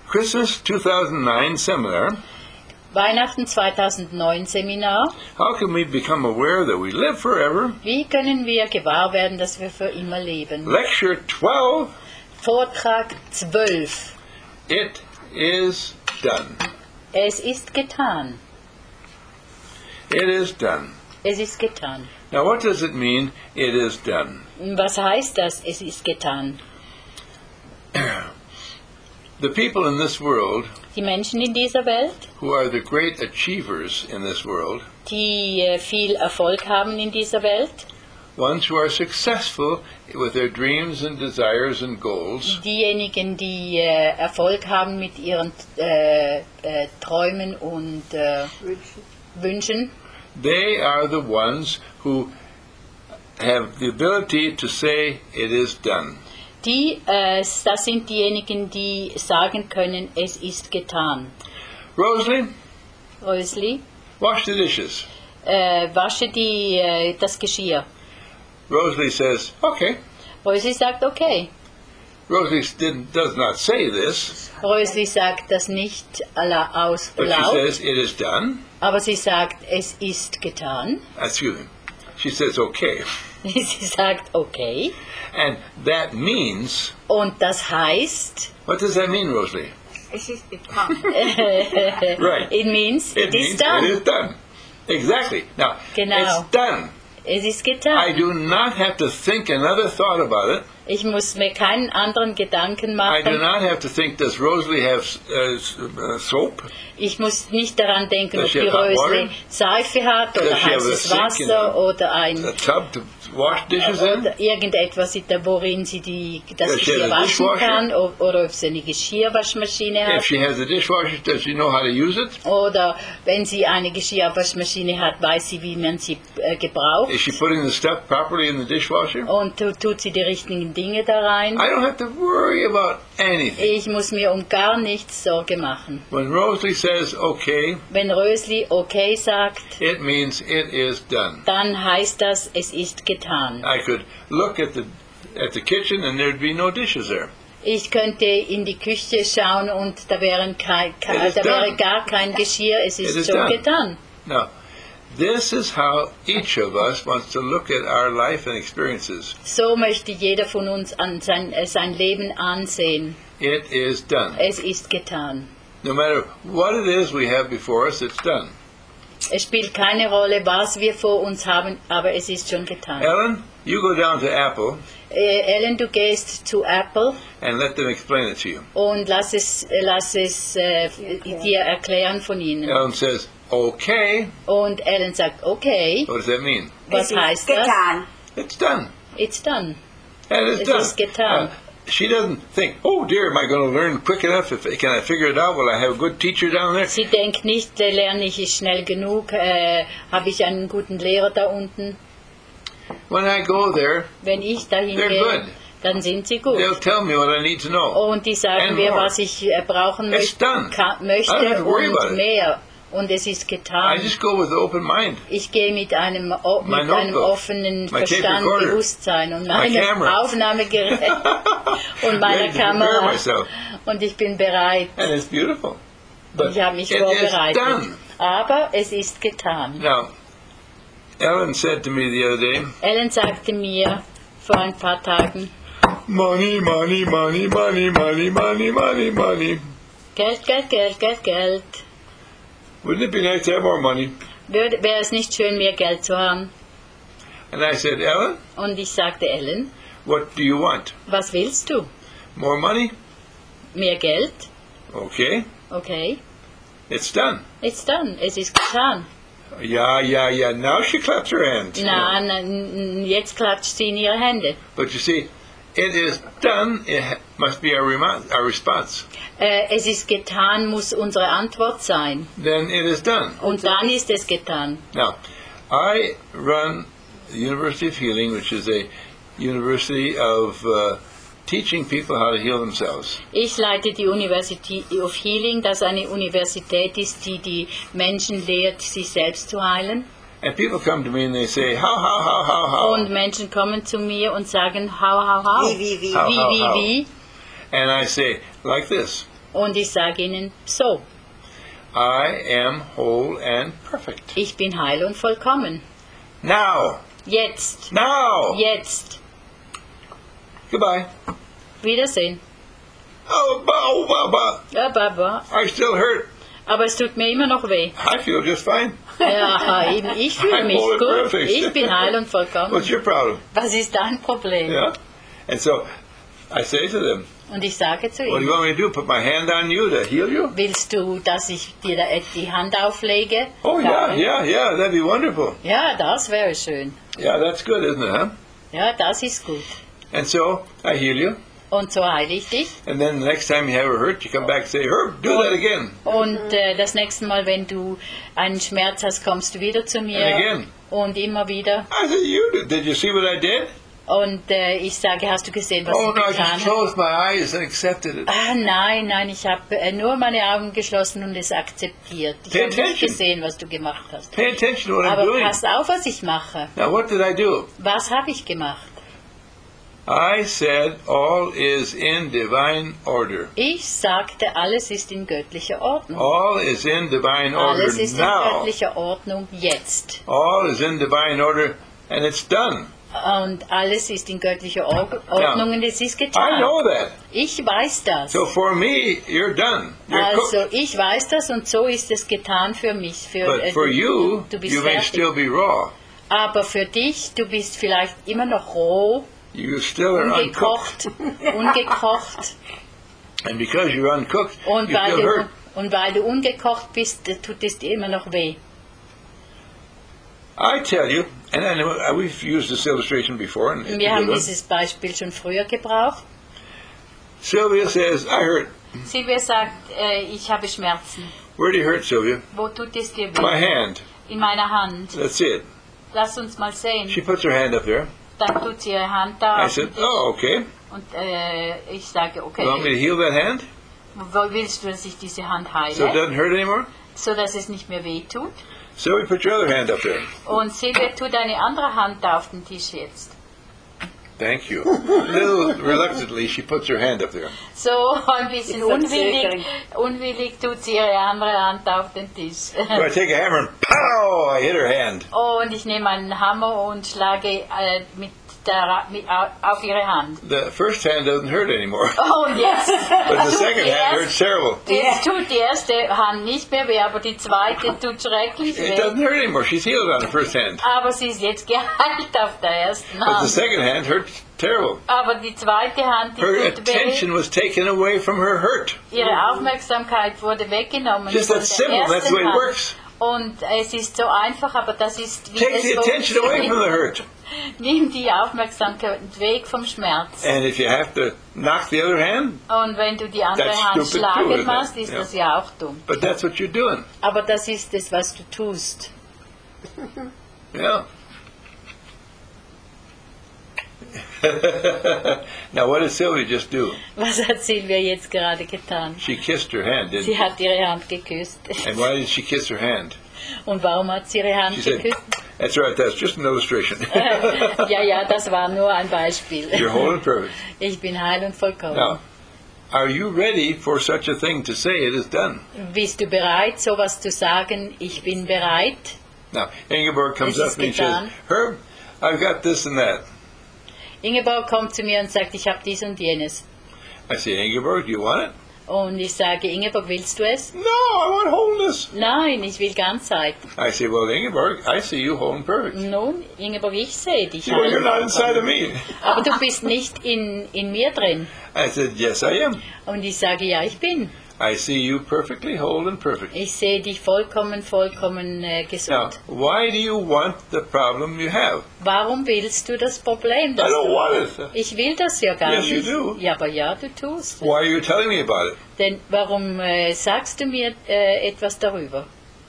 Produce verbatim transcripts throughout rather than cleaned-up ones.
Christmas two thousand nine seminar. Weihnachten zweitausendneun Seminar. How can we become aware that we live forever? Wie können wir gewahr werden, dass wir für immer leben? Lecture twelve. Vortrag zwölf. It is done. Es ist getan. It is done. Es ist getan. Now what does it mean, it is done? Was heißt das, es ist getan? The people in this world, Die Menschen in dieser Welt, who are the great achievers in this world, die äh, viel Erfolg haben in dieser Welt, ones who are successful with their dreams and desires and goals, diejenigen, die äh, Erfolg haben mit ihren äh, äh, Träumen und äh, Wünschen, they are the ones who have the ability to say, it is done. die, äh, das sind diejenigen, die sagen können, es ist getan. Rosalie, Rösli, wash the dishes. äh, wasche die, äh, das Geschirr. Rosalie says, okay. Rösli sagt, okay. Rosalie didn't, does not say this, Rösli sagt das nicht alla- aus but she laut, says, it is done. aber sie sagt, es ist getan. Excuse me. She says, okay. Sie sagt, okay. And that means, Und das heißt, what does that mean, Rosalie? Es ist getan. Right. it means It it is means done. it is done. Exactly. Now, Genau. it's done. Es ist I getan. do not have to think another thought about it. Ich muss mir keinen anderen Gedanken I do machen. not have to think, does Rosalie have uh, s- uh, soap? Ich muss nicht daran denken, Does ob she die have hot Rösli water? Seife hat Does oder she have a heißes sink in Wasser a- oder ein A tub to wash dishes in? oder irgendetwas, worin sie die, das Does she Geschirr have a waschen dishwasher? kann o- oder ob sie eine Geschirrwaschmaschine If hat she has a dishwasher, does she know how to use it? oder wenn sie eine Geschirrwaschmaschine hat, weiß sie, wie man sie äh, gebraucht Is she putting the stuff properly in the dishwasher? und tu- tut sie die richtigen Dinge da rein. I don't have to worry about anything. Ich muss mir um gar nichts Sorge machen. When Rosalie says okay, Wenn Rösli okay sagt, it means it is done. dann heißt das, es ist getan. I could look at the at the kitchen and there'd be no dishes there. Ich könnte in die Küche schauen und da, wären kein, It kein, is da wäre done. gar kein Geschirr, es It ist is schon done. getan. Now, this is how each of us wants to look at our life and experiences. So möchte jeder von uns an sein, äh, sein Leben ansehen. It is done. Es ist getan. No matter what it is we have before us, it's done. Es spielt keine Rolle, was wir vor uns haben, aber es ist schon getan. Ellen, you go down to Apple Äh, Ellen, du gehst zu Apple and let them explain it to you. und lass es, äh, lass es äh, dir erklären von ihnen. Ellen says, okay. Und Ellen sagt, okay, What does that mean? was Es ist heißt das? getan. It's done. It's done. And it's Es done. ist getan. Uh, she doesn't think, oh dear, am I going to learn quick enough? If, can I figure it out? Will I have a good teacher down there? Sie denkt nicht, äh, lerne ich es schnell genug, äh, habe ich einen guten Lehrer da unten. When I go there, Wenn ich dahin They're gehe, good. dann sind sie gut. they'll tell me what I need to know. Und die sagen And mir, more. was ich äh, brauchen It's möchte, done. ka- I don't have möchte to worry about und it. mehr. Und es ist I getan. just go with an open mind. Ich gehe mit einem, o- My mit einem notebook. offenen My tape Verstand, recorder. Bewusstsein und My meinem camera. Aufnahmegerät und meiner Ready to prepare Kamera. myself. Und ich bin bereit. And it's beautiful. But Ich habe mich it is vorbereitet. done. Aber es ist getan. Now, Ellen said to me the other day, Ellen sagte mir vor ein paar Tagen, money, money, money, money, money, money, money, money. Geld, Geld, Geld, Geld, Geld. Wouldn't it be nice to have more money? Würde- Wäre es nicht schön, mehr Geld zu haben? And I said, Ellen, Und ich sagte, Ellen, what do you want? was willst du? More money? Mehr Geld? Okay, Okay, it's done. it's done. Es ist getan. Yeah, yeah, yeah. Now she claps her hands. Na, na, n- jetzt klatscht sie in ihre Hände. But you see, it is done. It ha- must be our, remo- our response. Äh, es ist getan, muss unsere Antwort sein. Then it is done. Und dann ist es getan. Now, I run the University of Healing, which is a university of uh, teaching people how to heal themselves. Ich leite die University of Healing, das eine Universität ist, die die Menschen lehrt, sich selbst zu heilen. And people come to me and they say, how, how, how, how, how? Und Menschen kommen zu mir und sagen, how, how, how. Wie, wie, wie. How, Wie, how, wie, how? wie. And I say, like this. Und ich sage ihnen so, I am whole and perfect. ich bin heil und vollkommen. Now. Jetzt, Now. jetzt. Goodbye. Wiedersehen. Oh, oh, oh, oh, Ja, Baba. I still hurt. Aber es tut mir immer noch weh. I feel just fine. Ja, eben, ich fühle I'm mich whole and gut. perfect. Ich bin heil und vollkommen. What's your problem? Was ist dein Problem? Yeah. And so I say to them, Und ich sage zu what do ihm, you want me to do? Put my hand on you to heal you? willst du, dass ich dir da die Hand auflege? Oh, yeah, Ja. yeah, yeah. That'd be wonderful. Ja, das wäre schön. Yeah, that's good, isn't it, huh? Ja, das ist gut. And so I heal you. Und so heile ich dich. And then the next time you have a hurt, you come back and say, Herb, do that again. Und äh, das nächste Mal, wenn du einen Schmerz hast, kommst du wieder zu mir. And again. Und immer wieder. I said, you did. Did you see what I did? Und äh, ich sage, hast du gesehen, was Oh, ich no, I getan just habe? closed my eyes and accepted it. Ah, nein, nein, ich habe äh, nur meine Augen geschlossen und es akzeptiert. Ich Pay habe nicht attention. gesehen, was du gemacht hast. Pay attention to what I'm Aber doing. pass auf, was ich mache. Now, what did I do? Was habe ich gemacht? I said, all is in divine order. Ich sagte, alles ist in göttlicher Ordnung. All is in divine order Alles ist in now. göttlicher Ordnung jetzt. All is in divine order, and it's done. Und alles ist in göttlicher Or- Ordnung und es ist I getan. know that. Ich weiß das. So for me, you're done. You're Also cooked. ich weiß das und so ist es getan für mich. Für, But äh, for du, you, du bist you may fertig. still be raw. Aber für dich, du bist vielleicht immer noch roh, You still are uncooked. ungekocht, ungekocht. And because you're uncooked, Und you weil, still du, hurt. und weil du ungekocht bist, äh, tut es dir immer noch weh. I tell you, and I know, uh, we've used this illustration before. And it's a Wir good haben one. dieses Beispiel schon früher gebraucht. Sylvia says, I hurt. Silvia sagt, äh, ich habe Schmerzen. Where do you hurt, Sylvia? Wo tut es dir My weh? hand. In meiner Hand. That's it. Lass uns mal sehen. She puts her hand up there. Dann tut sie ihre Hand da I auf said, den Tisch. oh, okay. Und äh, ich sage, okay, You want me to heal that hand wo willst du, dass ich diese Hand so it heile? doesn't hurt anymore? So dass es nicht mehr weh tut. Sylvia, put your other hand up there. Und Silvia, tu deine andere Hand da auf den Tisch jetzt. Thank you. A little reluctantly, she puts her hand up there. So ein bisschen unwillig, unwillig tut sie ihre andere Hand auf den Tisch. So I take a hammer and pow, I hit her hand. Und ich nehme einen Hammer und schlage äh, mit der, mit, au- auf ihre Hand. The first hand doesn't hurt anymore, Und jetzt, but the second hand hurts terrible. jetzt tut die erste Hand nicht mehr weh, aber die zweite tut schrecklich It weh. doesn't hurt anymore. She's healed on the first hand. Aber sie ist jetzt geheilt auf der ersten But the Hand. second hand hurts terrible. Aber die zweite Hand, die Her tut weh. attention was taken away from her hurt. Ihre Aufmerksamkeit wurde weggenommen Just von that simple. der That's the way ersten it Hand. works. Und es ist so einfach, aber das ist wie Take es the attention away from the funktioniert. hurt. Nimm die Aufmerksamkeit weg vom Schmerz. And if you have to knock the other hand, Und wenn du die andere That's Hand stupid too, schlagen isn't it? machst, ist Ja. das ja auch dumm. but that's what you're doing. Aber das ist es, was du tust. Yeah. Now, what did Sylvia just do? Was hat Silvia jetzt gerade getan? She kissed her hand, didn't Sie she? hat ihre Hand geküsst. And why did she kiss her hand? Und warum hat sie ihre Hand She said, geküsst? that's right, that's just an illustration. Ja, ja, das war nur ein Beispiel. You're whole and perfect. Ich bin heil und vollkommen. Now, are you ready for such a thing to say it is done? Bist du bereit, sowas zu sagen? Ich bin bereit. Now, Ingeborg comes Es up ist and he says, getan. Herb, I've got this and that. Ingeborg kommt zu mir und sagt, ich habe dies und jenes. I say, Ingeborg, do you want it? Und ich sage, Ingeborg, willst du es? No, I want wholeness. Nein, ich will Ganzheit. I say, well, Ingeborg, I see you whole and perfect. Nun, Ingeborg, ich sehe dich. Well, heil you're und not inside of vollkommen. me. Aber du bist nicht in, in mir drin. I said, yes, I am. Und ich sage, ja, ich bin. I see you perfectly whole and perfect. Ich sehe dich vollkommen, vollkommen äh, Now, gesund. why do you want the problem you have? Warum willst du das Problem? I Das don't du want it. Ich will das ja gar Yes, you nicht. do. Ja, aber ja, du tust. Why are you telling me about it? Denn warum äh, sagst du mir äh, etwas darüber?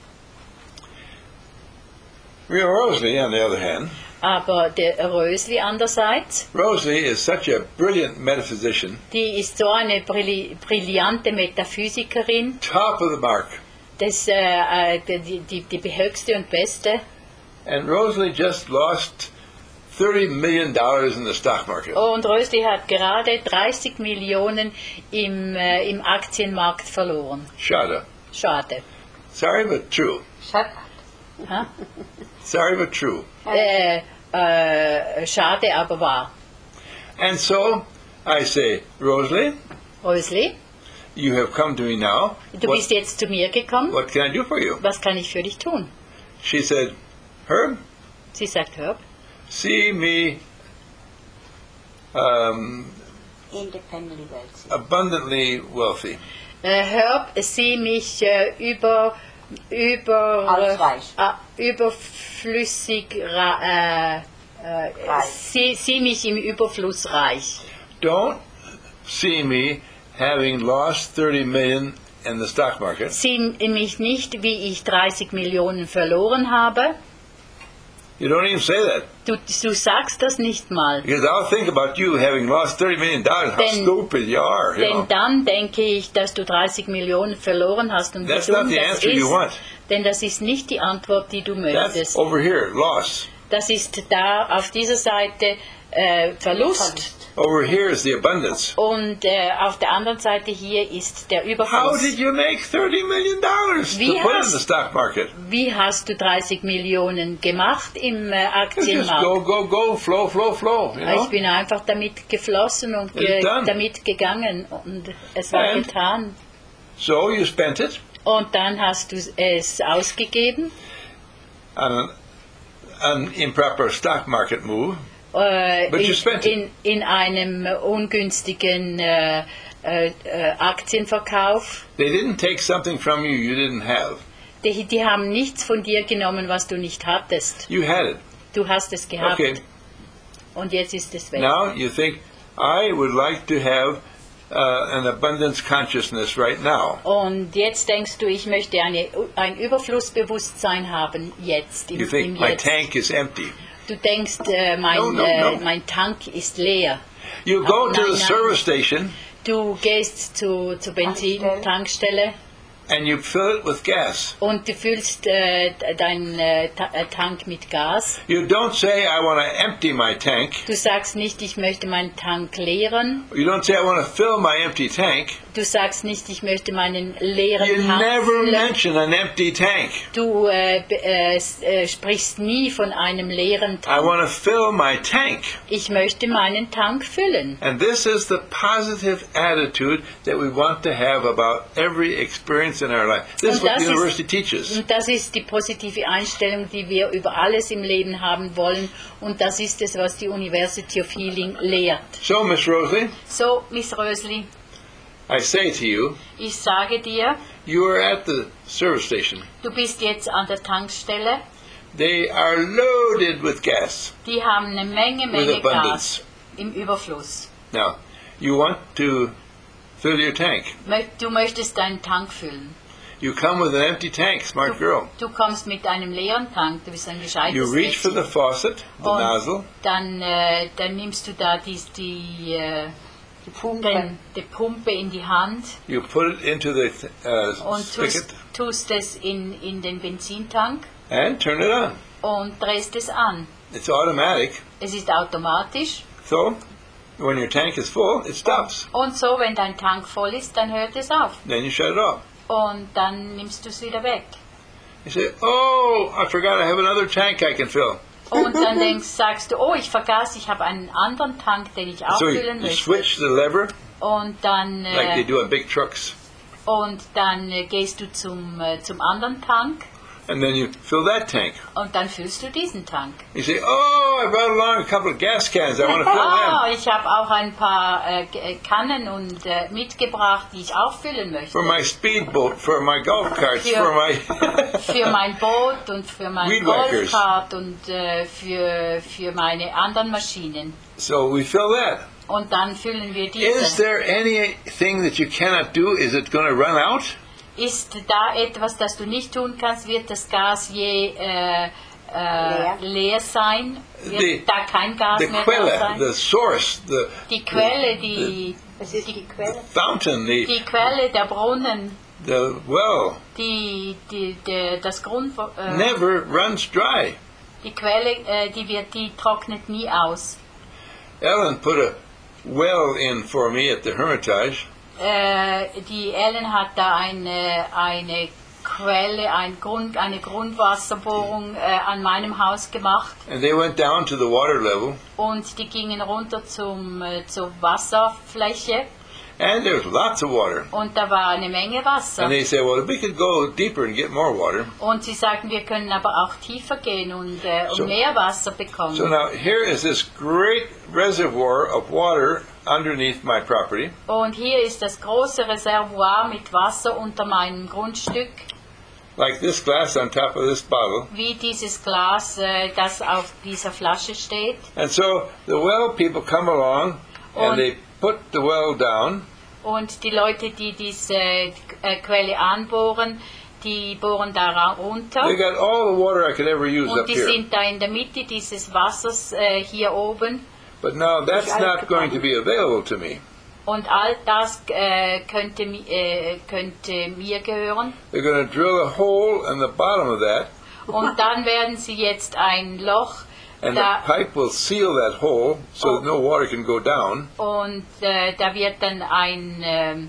Real Rosalie, on the other hand, Aber der Rösli andererseits, Rosalie is such a brilliant metaphysician, die ist so eine brilli brillante Metaphysikerin, top of the mark. das, äh, äh, die, die, die höchste und beste. And Rosalie just lost thirty million dollars in the stock market. Und Rösli hat gerade dreißig Millionen im, äh, im Aktienmarkt verloren. Schade. Schade. Sorry, but true. Ha? Sorry, but true. Äh, äh, schade, aber wahr. And so I say, Rosalie, Rösli, you have come to me now. du What, bist jetzt zu mir gekommen. what can I do for you? Was kann ich für dich tun? She said, Herb, Sie sagt, Herb, see me um, Independently wealthy. abundantly wealthy. äh, Herb, sieh mich äh, über, über, Ausreich. äh, überflüssig, ra- äh, äh, Reich. sieh, sieh mich im Überfluss reich. Don't see me having lost thirty million in the stock market. Sieh mich nicht, wie ich dreißig Millionen verloren habe. You don't even say that. Du, du sagst das nicht mal. Because I'll think about you having lost thirty million dollars, how Denn- stupid you are. You Denn know? dann denke ich, dass du dreißig Millionen verloren hast und wie That's dumm not the das answer you ist. want. Denn das ist nicht die Antwort, die du That's möchtest. over here, loss. Das ist da auf dieser Seite äh, Verlust. Over here is the abundance. Und äh, auf der anderen Seite hier ist der How Überfluss. did you make thirty million dollars to Wie put in hast- the stock market? Wie hast du dreißig Millionen gemacht im äh, You just Aktienmarkt? go, go, go, flow, flow, flow. You know? Ich bin einfach damit geflossen und ge It's done. damit gegangen und es war And- getan. So you spent it Und dann hast du es ausgegeben on an, an improper stock market move. äh, But you in, spent it. in, in einem ungünstigen äh, äh, äh, Aktienverkauf. They didn't take something from you you didn't have. Die, die haben nichts von dir genommen, was du nicht hattest. You had it. Du hast es gehabt Okay. und jetzt ist es weg. Now you think, I would like to have uh, an abundance consciousness right now. Und jetzt denkst du, ich möchte eine, ein Überflussbewusstsein haben, jetzt, im, You im think my Jetzt. tank is empty. Du denkst, äh, mein, No, no, äh, no. mein Tank ist leer. You go Oh, to nein, the nein. service station Du gehst zu, zur Benzintankstelle and you fill it with gas. und du füllst äh, deinen äh, Ta äh, Tank mit Gas. You don't say, I want to empty my tank. Du sagst nicht, ich möchte meinen Tank leeren. You don't say, I want to fill my empty tank. Du sagst nicht, ich möchte meinen leeren You Tank never füllen. mention an empty tank. Du äh, be- äh, s- äh, sprichst nie von einem leeren I Tank. want to fill my tank. Ich möchte meinen Tank füllen. And this is the positive attitude that we want to have about every experience in our life. This is Und what das the ist- university teaches. Und das ist die positive Einstellung, die wir über alles im Leben haben wollen. Und das ist es, was die University of Healing lehrt. So, Miss Rosalie, So, Miss Rösli, I say to you, ich sage dir, you are at the service station. du bist jetzt an der Tankstelle. They are loaded with gas. Die haben eine Menge, With Menge abundance. Gas im Überfluss. Now, you want to fill your tank. Mö- Du möchtest deinen Tank füllen. You come with an empty tank, smart girl. Du kommst mit einem leeren Tank, du bist ein gescheites You reach for Mädchen. the faucet, the Und nozzle, dann, äh, dann nimmst du da die, die, äh, Die Pumpe. den, die Pumpe in die Hand you put it into the uh, und spigot, tust, tust es in, in den Benzintank and turn it on. und drehst es an. It's automatic, Es ist automatisch so when your tank is full, it stops. und so, wenn dein Tank voll ist, dann hört es auf Then you shut it off. und dann nimmst du es wieder weg. You say, oh, I forgot I have another tank I can fill. Und dann denkst, sagst du, oh, ich vergaß, ich habe einen anderen Tank, den ich So you, auffüllen you möchte. switch the lever Und dann, like they äh, do on big trucks, und dann äh, gehst du zum, äh, zum anderen Tank and then you fill that tank. und dann füllst du diesen Tank. You say, oh, I brought along a couple of gas cans. I want to fill Ah, them ich habe auch ein paar äh, G- äh, Kannen und äh, mitgebracht, die ich auch füllen möchte. for my speedboat, for my golf carts, Yeah. for my. Für mein Boot und für mein Weed whackers. Golfkart und äh, für, für meine anderen Maschinen. So we fill that. Und dann füllen wir Is diese. there anything that you cannot do? Is it going to run out? Ist da etwas, das du nicht tun kannst? Wird das Gas je äh, äh, Leer. leer sein? Wird The- da kein Gas The mehr da quelle, sein? the source, the Die Quelle, die, Was ist die Quelle? fountain, the die Quelle, der Brunnen, the well die, die, der, das Grund, äh, never runs dry. Die Quelle, äh, die, wird, die trocknet nie aus. Ellen put a well in for me at the Hermitage, Äh, die Ellen hat da eine, eine Quelle, ein Grund, eine Grundwasserbohrung äh, an meinem Haus gemacht and they went down to the water level, und die gingen runter zum, äh, zur Wasserfläche and there was lots of water. und da war eine Menge Wasser. And they said, well, if we could go deeper and get more water. Und sie sagten, wir können aber auch tiefer gehen und, äh, und So- mehr Wasser bekommen. So now here is this great reservoir of water underneath my property. Und hier ist das große Reservoir mit Wasser unter meinem Grundstück, Like this glass on top of this bottle. wie dieses Glas, äh, das auf dieser Flasche steht. And so the well people come along Und- and they put the well down, Und die Leute, die diese äh, Quelle anbohren, die bohren da ra- runter. they got all the water I could ever use Und up die here. sind da in der Mitte dieses Wassers äh, hier oben. But now that's not going to be available to me. Und all das äh, könnte, mi- äh, könnte mir gehören. They're going to drill a hole in the bottom of that, Und dann werden sie jetzt ein Loch and the da, pipe will seal that hole so that no water can go down. und äh, da wird dann ein, ähm,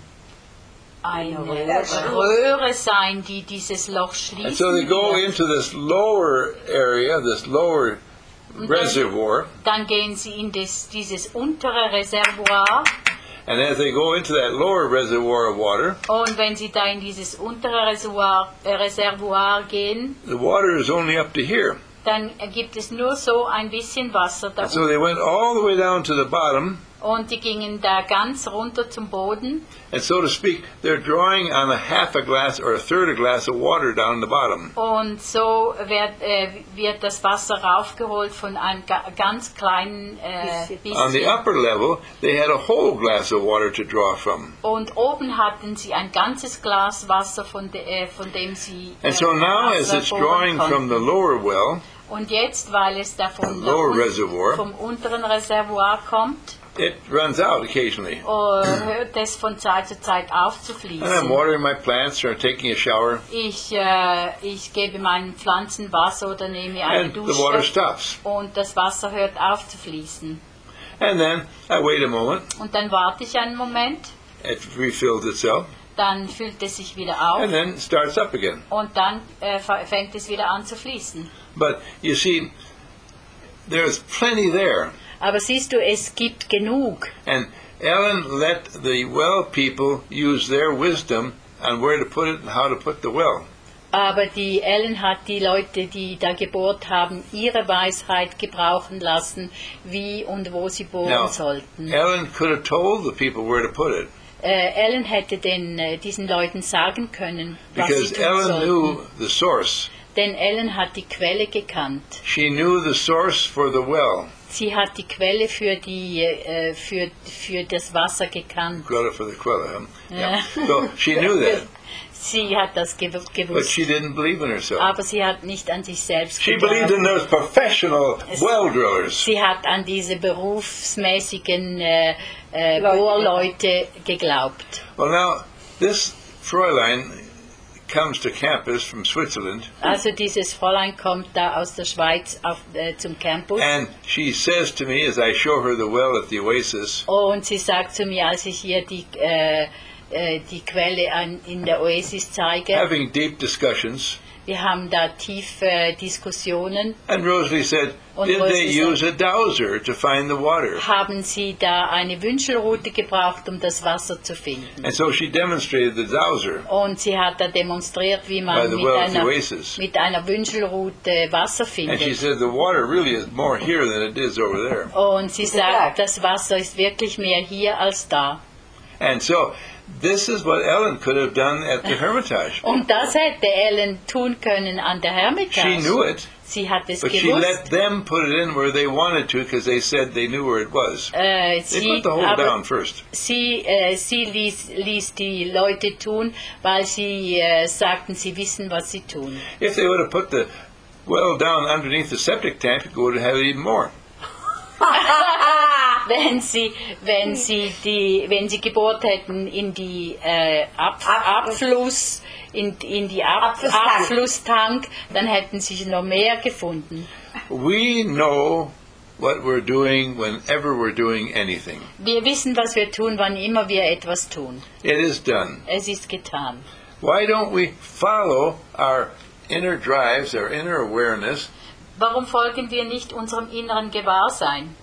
eine Röhre. Röhre sein, die dieses Loch And schließen so they go wird. into this lower area, this lower reservoir, Dann gehen sie in das, dieses untere Reservoir. and as they go into that lower reservoir of water, Und wenn Sie da in dieses untere Reservoir, äh, Reservoir gehen, the water is only up to here. dann gibt es nur so ein bisschen Wasser da And so they went all the way down to the bottom, und die gingen da ganz runter zum Boden. and so to speak, they're drawing on a half a glass or a third a glass of water down the bottom. Und so wird, äh, wird das Wasser raufgeholt von einem ga ganz kleinen äh, On the bisschen. upper level, they had a whole glass of water to draw from. Und oben hatten sie ein ganzes Glas Wasser, von, de äh, von dem sie äh, And so now, as Wasser it's bohren drawing from the konnten. lower well, Und jetzt, weil es da von der Lower un- reservoir. vom unteren Reservoir kommt, it runs out occasionally. äh, hört es von Zeit zu Zeit auf zu And I'm fließen. watering my plants or taking a shower, Ich, äh, ich gebe meinen Pflanzen Wasser oder nehme eine and the water Dusche stops. und das Wasser hört auf zu fließen. And then I wait a moment, Und dann warte ich einen Moment, it refills itself, dann füllt es sich wieder auf and then it starts up again. und dann äh, fa- fängt es wieder an zu fließen. But you see, there's plenty there. Aber siehst du, es gibt genug. And Ellen let the well people use their wisdom on where to put it and how to put the well. Aber die Ellen hat die Leute, die da gebohrt haben, ihre Weisheit gebrauchen lassen, wie und wo sie bohren Now, sollten. Ellen could have told the people where to put it, Äh, Ellen hätte den, äh, diesen Leuten sagen können, was because sie tun Ellen sollten. knew the source. Denn Ellen hat die Quelle gekannt. She knew the source for the well. Sie hat die Quelle für, die, äh, für, für das Wasser gekannt. Quella for the Quella, huh? Yeah. So she knew that, Sie hat das gew but gewusst. she didn't believe in herself. Aber sie hat nicht an sich selbst She believed in geglaubt. those professional well drillers. Sie hat an diese berufsmäßigen äh, äh, Leute. Bohrleute geglaubt. Well, now, this Fräulein comes to campus from Switzerland, Also dieses Fräulein kommt da aus der Schweiz auf, äh, zum Campus and she says to me as I show her the well at the oasis, und sie sagt zu mir, als ich ihr die, äh, äh, die Quelle an, in der Oasis zeige, having deep discussions, wir haben da tiefe Diskussionen, and Rosalie said, Und did they Rosalie use a dowser to find the water? haben sie da eine Wünschelrute gebraucht, um das Wasser zu finden. And so she demonstrated the dowser Und sie hat da demonstriert, wie by man the mit well at the einer, oasis. mit einer Wünschelrute Wasser And she findet. said the water really is more here than it is over there. Und sie sagt, das Wasser ist wirklich mehr hier als da. And so this is what Ellen could have done at the Hermitage. Und das hätte Ellen tun können an der She Hermitage. knew it, Sie hat es but she let gewusst. them put it in where they wanted to because they said they knew where it was. Äh, They sie, put the hole aber down first. sie, äh, sie ließ, ließ die Leute tun, weil sie äh, sagten, sie wissen, was sie tun. If they would have put the well down underneath the septic tank, it would have had even more. Wenn sie, wenn sie die, wenn sie gebohrt hätten in die äh, Ab Abfluss, in, in die Ab Abflusstank. Abflusstank, dann hätten sie noch mehr gefunden. We know what we're doing whenever we're doing anything. Wir wissen, was wir tun, wann immer wir etwas tun. It is done. Es ist getan. Why don't we follow our inner drives, our inner awareness? Warum folgen wir nicht unserem inneren Gewahrsein?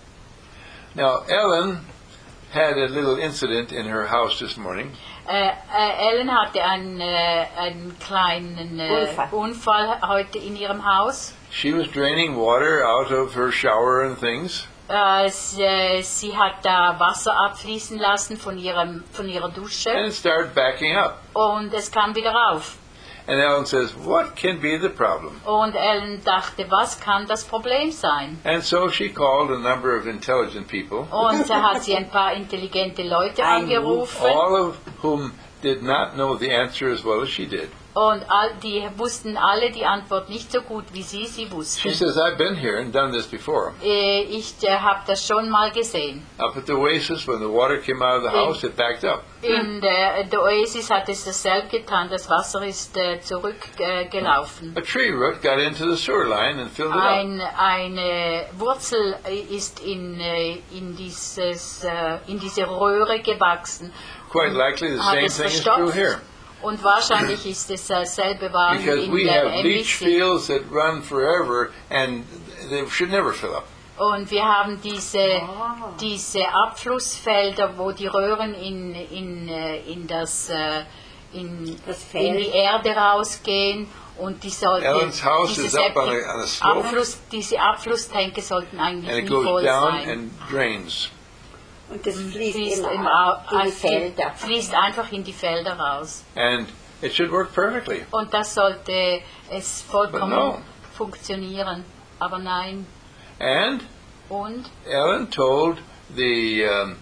Now, Ellen had a little incident in her house this morning. Äh, äh, Ellen hatte einen, äh, einen kleinen äh, Unfall. Unfall heute in ihrem Haus. She was draining water out of her shower and things. Äh, sie, sie hat da Wasser abfließen lassen von, ihrem, von ihrer Dusche And it started backing up. und es kam wieder rauf. And Ellen says, what can be the problem? Und Ellen dachte, was kann das Problem sein? And so she called a number of intelligent people, Und da hat sie ein paar intelligente Leute Ein angerufen all of whom did not know the answer as well as she did. und all, die wussten alle die Antwort nicht so gut wie sie sie She wussten. says, I've been here and done this before. Äh, Ich äh, habe das schon mal gesehen. Up at the Oasis, when the water came out of the house, it backed up. In der, der Oasis hat es dasselbe getan, das Wasser ist äh, zurückgelaufen. A tree root got into the sewer line and filled it up. Ein, eine Wurzel ist in, äh, in, dieses, äh, in diese Röhre gewachsen, Quite likely the hat same es thing is true verstopft. here. Und wahrscheinlich ist es dasselbe wahr Because in we der have leach M B C. fields that run forever and they should never fill up. Und wir haben diese, Ah. diese Abflussfelder, wo die Röhren in, in, äh, in, das, äh, in, Das Feld. in die Erde rausgehen. Und die sollten, Ellen's house diese, is up on a- Septik- on a slope. Abfluss, diese Abflusstanke sollten eigentlich And it nie goes voll down sein. and drains. Und das fließt, Fließt, in, im Au- in die äh, Felder. fließt einfach in die Felder raus. And it should work perfectly. Und das sollte es vollkommen But no. funktionieren. Aber nein. And Und Ellen told the, um,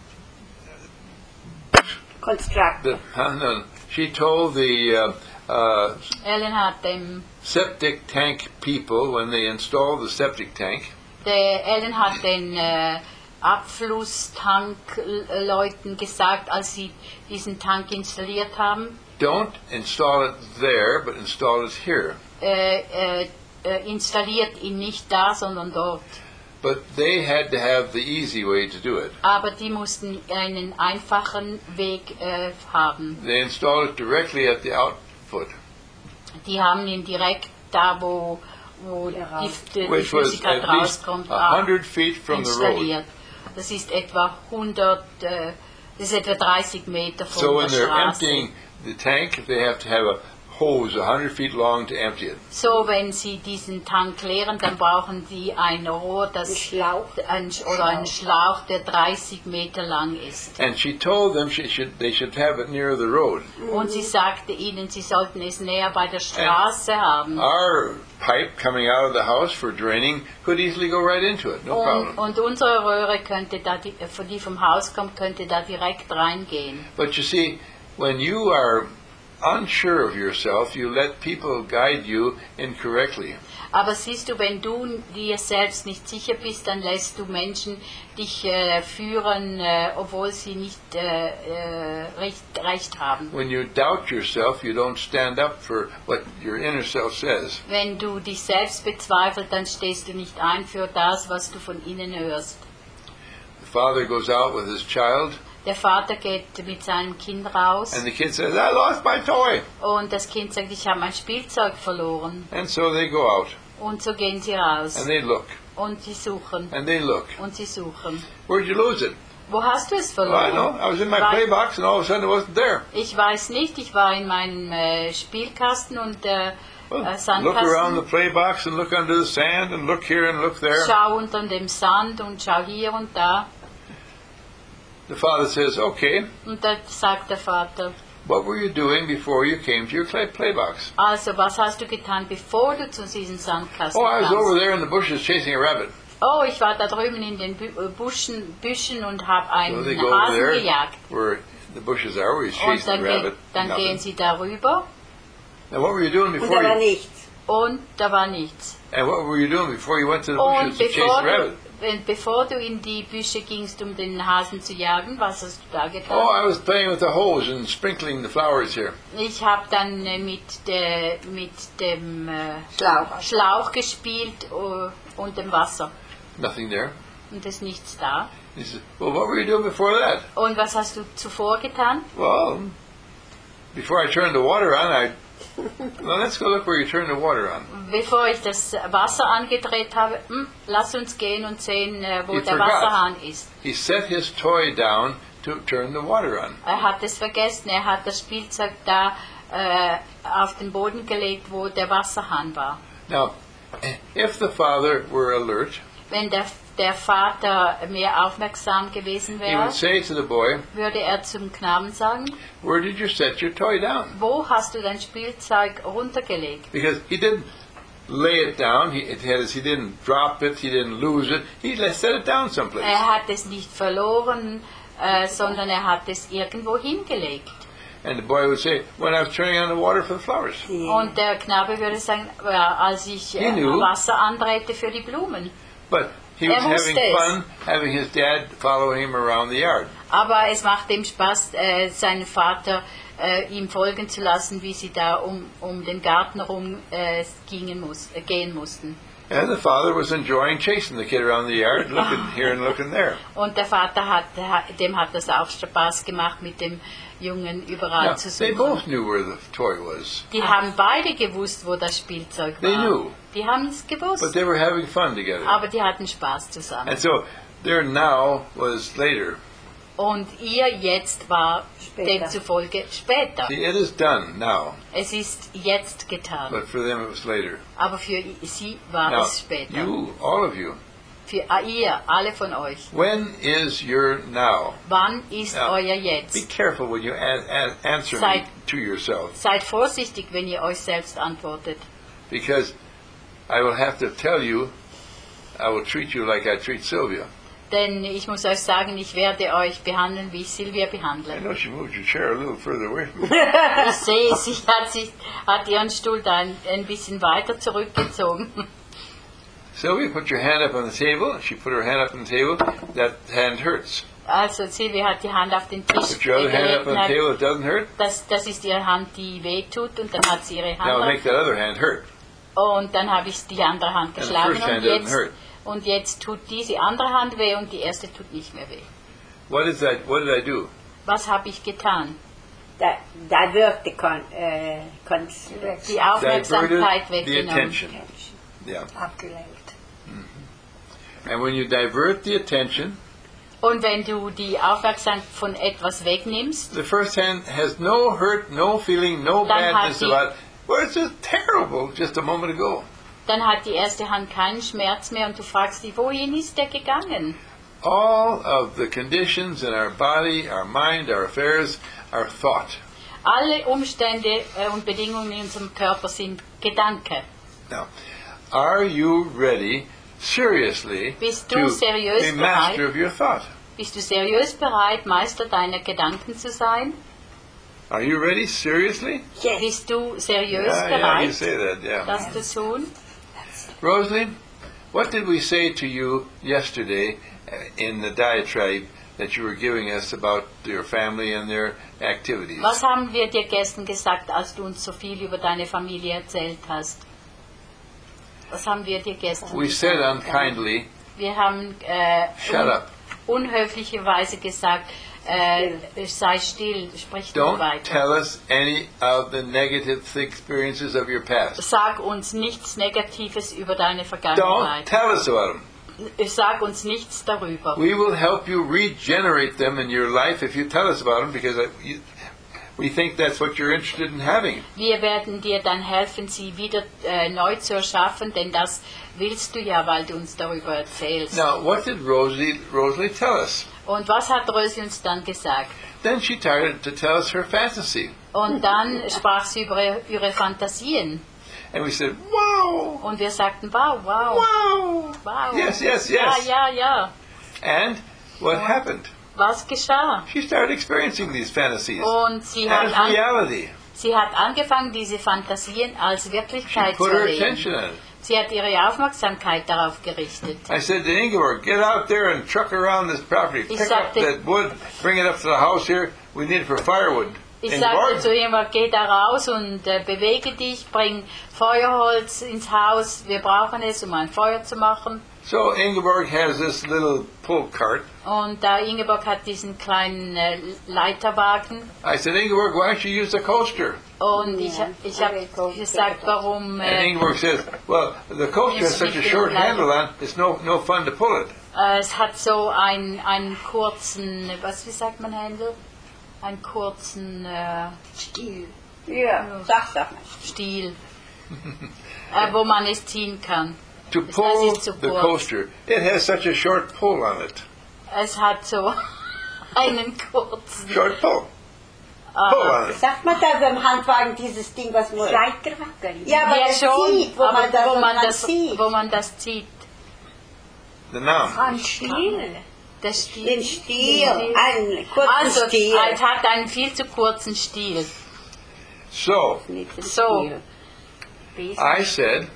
Construct. the huh, no, she told the uh, uh, Ellen hat dem septic tank people when they installed the septic tank, Der Ellen hat den äh, Abflusstankleuten gesagt, als sie diesen Tank installiert haben, don't install it there, but install it here. äh, äh, äh, installiert ihn nicht da, sondern dort. But they had to have the easy way to do it. Aber die mussten einen einfachen Weg äh, haben. They installed it directly at the output, Die haben ihn direkt da, wo, wo Ja, die, die, die which was Flüssigkeit at least rauskommt, a hundred feet from the road. installiert. Das ist etwa hundert, äh, das ist etwa dreißig Meter von So der when they're Straße. emptying the tank, they have to have a hose a hundred feet long to empty it. So, wenn Sie diesen Tank leeren, dann brauchen Sie ein Rohr, das Ein Schlauch. ein, oder einen Schlauch, der dreißig Meter lang ist. And she told them she should, they should have it near the road. Und sie sagte ihnen, sie sollten es näher bei der Straße haben. Our pipe coming out of the house for draining could easily go right into it, no Und, problem. und unsere Röhre könnte da, die, die vom Haus kommt, könnte da direkt reingehen. But you see, when you are unsure of yourself, you let people guide you incorrectly. Aber siehst du, wenn du dir selbst nicht sicher bist, dann lässt du Menschen dich äh, führen, äh, obwohl sie nicht äh, äh, recht, recht haben. When you doubt yourself, you don't stand up for what your inner self says. Wenn du dich selbst bezweifelst, dann stehst du nicht ein für das, was du von innen hörst. The father goes out with his child, Der Vater geht mit seinem Kind raus and the kid says, I lost my toy. und das Kind sagt, ich habe mein Spielzeug verloren. And so they go out, Und so gehen sie raus and they look, und sie suchen and they look. und sie suchen. Where'd you lose it? Wo hast du es Well, I know. verloren? I was in my Weil- play box, and all of a sudden it wasn't there. Ich weiß nicht, ich war in meinem äh, Spielkasten und äh, Well, äh, look around the Sandkasten. play box and look under the sand and look here and look there. Schau unter dem Sand und schau hier und da. The father says, okay, Und da sagt der Vater, what were you doing before you came to your play, play box? also was hast du getan, bevor du zu diesem Sandkasten Oh, I was over kamst? there in the bushes chasing a rabbit. Oh, ich war da drüben in den Bü äh, Buschen, Büschen und habe So einen they go over Hasen there gejagt. where the bushes are, where he's Und chasing dann, the ge rabbit. dann Nothing. gehen sie darüber And what were you doing Und before da war you, nichts. und da war nichts. and what were you doing before you went to the Und bushes to chase bevor the rabbit? du, wenn, bevor du in die Büsche gingst, um den Hasen zu jagen, was hast du da getan? Oh, I was playing with the hose and sprinkling the flowers here. Ich habe dann äh, mit, de, mit dem äh, Schlauch. Schlauch gespielt uh, und dem Wasser. Nothing there. Und es ist nichts da. He said, well, what were you doing before that? Und was hast du zuvor getan? Well, before I turned the water on, I... Well, let's go look where you turned the water on. Bevor ich das Wasser angedreht habe, hm, lass uns gehen und sehen, äh, wo He der forgot. Wasserhahn ist. He set his toy down to turn the water on. Er hat es vergessen, er hat das Spielzeug da äh, auf den Boden gelegt, wo der Wasserhahn war. Now, if the father were alert, Wenn der, der Vater mehr aufmerksam gewesen he wäre, would say to the boy, würde er zum Knaben sagen, where did you set your toy down? wo hast du dein Spielzeug runtergelegt? Because he didn't lay it down, he, it had, he didn't drop it, he didn't lose it, he let- set it down someplace. Er hat es nicht verloren, äh, sondern er hat es irgendwo hingelegt. And the boy would say, when I was turning on the water for the flowers. Und der Knabe würde sagen, ja, als ich äh, He knew. Wasser andrehte für die Blumen. But he was Er wusste having es. fun having his dad follow him around the yard. Aber es macht ihm Spaß, äh, seinen Vater äh, ihm folgen zu lassen, wie sie da um, um den Garten herum äh, gingen muss, äh, gehen mussten. And the father was enjoying chasing the kid around the yard, looking here and looking there. Und der Vater hat, dem hat das auch Spaß gemacht, mit dem Jungen überall Now, zu they suchen. both knew where the toy was, Die haben beide gewusst, wo das Spielzeug They war. knew. Die haben es but gewusst, they were having fun together. aber die hatten Spaß zusammen. And so their now was later. Und ihr jetzt war Später. demzufolge später. See, it is done now, Es ist jetzt getan, but for them it was later. aber für sie war Now, es später. you, all of you, Für ihr, alle von euch. when is your now? Wann ist Ja. euer Be Jetzt? careful when you a- a- answer me Seid- to yourself, Seid vorsichtig, wenn ihr euch selbst antwortet. because I will have to tell you, I will treat you like I treat Sylvia. Denn ich muss euch sagen, ich werde euch behandeln, wie ich Silvia I behandle. know she moved your chair a little further away from me. Ich sehe, sie hat, sich, hat ihren Stuhl da ein, ein bisschen weiter zurückgezogen. Sylvia, put your hand up on the table. She put her hand up on the table. That hand hurts. Also Silvia hat die Hand auf den Tisch Put your other hand up gelegt on und the hat, table. It doesn't hurt. das, das ist ihre Hand, die wehtut, und dann hat sie ihre Now Hand make that other hand hurt. auf, und dann habe ich die andere Hand the geschlagen first und hand doesn't jetzt, hurt. und jetzt tut diese andere Hand weh und die erste tut nicht mehr weh. What is that? What did I do? Was habe ich getan? Da, da wirkte kon, äh, kon, Die Aufmerksamkeit Diverted the weggenommen. attention. Yeah. abgelenkt. And when you divert the attention, Und wenn du die Aufmerksamkeit von etwas wegnimmst, the first hand has no hurt, no feeling, no Dann hat badness die- about. Well, it's just terrible just a moment ago. dann hat die erste Hand keinen Schmerz mehr und du fragst dich, wohin ist der gegangen? All of the conditions in our body, our mind, our affairs, our thought. Alle Umstände äh, und Bedingungen in unserem Körper sind Gedanken. Now, are you ready, seriously, Bist to du seriös be master bereit? of your thought? Bist du seriös bereit, Meister deiner Gedanken zu sein? Are you ready, seriously? Yes. Bist du seriös Yeah, yeah, you bereit, say that, yeah. das zu tun? Rosalie, what did we say to you yesterday uh, in the diatribe that you were giving us about your family and their activities? Was haben wir dir gestern gesagt, als du uns so viel über deine Familie erzählt hast? Was haben wir dir gestern We gesagt? said unkindly, Wir haben äh, shut un up. unhöflicherweise gesagt, äh, sei still, sprich nicht Don't weiter. tell us any of the negative experiences of your past. Sag uns nichts Negatives über deine Don't Vergangenheit. tell us about them. Sag uns nichts darüber. We will help you regenerate them in your life if you tell us about them, because uh, you, we think that's what you're interested in having. Wir werden dir dann helfen, sie wieder äh, neu zu erschaffen, denn das willst du ja, weil du uns darüber erzählst. Now, what did Rosalie, Rosalie tell us? Und was hat Rosi uns dann gesagt? Then she started to tell us her fantasy. Und dann sprach sie über ihre Fantasien. And we said, wow, Und wir sagten, wow, wow, wow. wow. Yes, yes, Ja, yes. ja, ja. And what happened? Was geschah? She started experiencing these fantasies Und sie hat, as an, reality. sie hat angefangen, diese Fantasien als She Wirklichkeit zu put her erleben. attention on it. Sie hat ihre Aufmerksamkeit darauf gerichtet. I said to Ingeborg, get out there and truck around this property. Ich Pick up sagte- that wood, bring it up to the house here. We need it for firewood. Ich sagte zu Ingeborg, ihm, geh da raus und äh, bewege dich, bring Feuerholz ins Haus. Wir brauchen es, um ein Feuer zu machen. so Ingeborg has this little pull cart. Und da Ingeborg hat diesen kleinen äh, Leiterwagen. I said, Ingeborg, why don't you use the coaster? Und ich, Ja, ich habe gesagt, warum And äh, Ingeborg says, well, the coaster has such a short handle on, it's no, no fun to pull it. äh, es hat so einen, einen kurzen, was wie sagt man Händel? Einen kurzen äh, Stiel. Ja, sag, sag mal. Stiel, äh, wo man es ziehen kann. To Das pull ist zu the kurz. coaster, it has such a short pull on it. Es hat so einen kurzen. Short pull. Pull on it. Sagt man da beim Handwagen dieses Ding, was man... Leiterwagen. Ja, aber Ja das schon, zieht, wo aber man das, wo, man dran das, zieht. wo man das zieht. The noun. Ein Stiel. Das Stiel. Den Stiel, einen kurzen Also, Stiel. es hat einen viel zu kurzen Stiel. So, Nicht den So. Stiel. I said,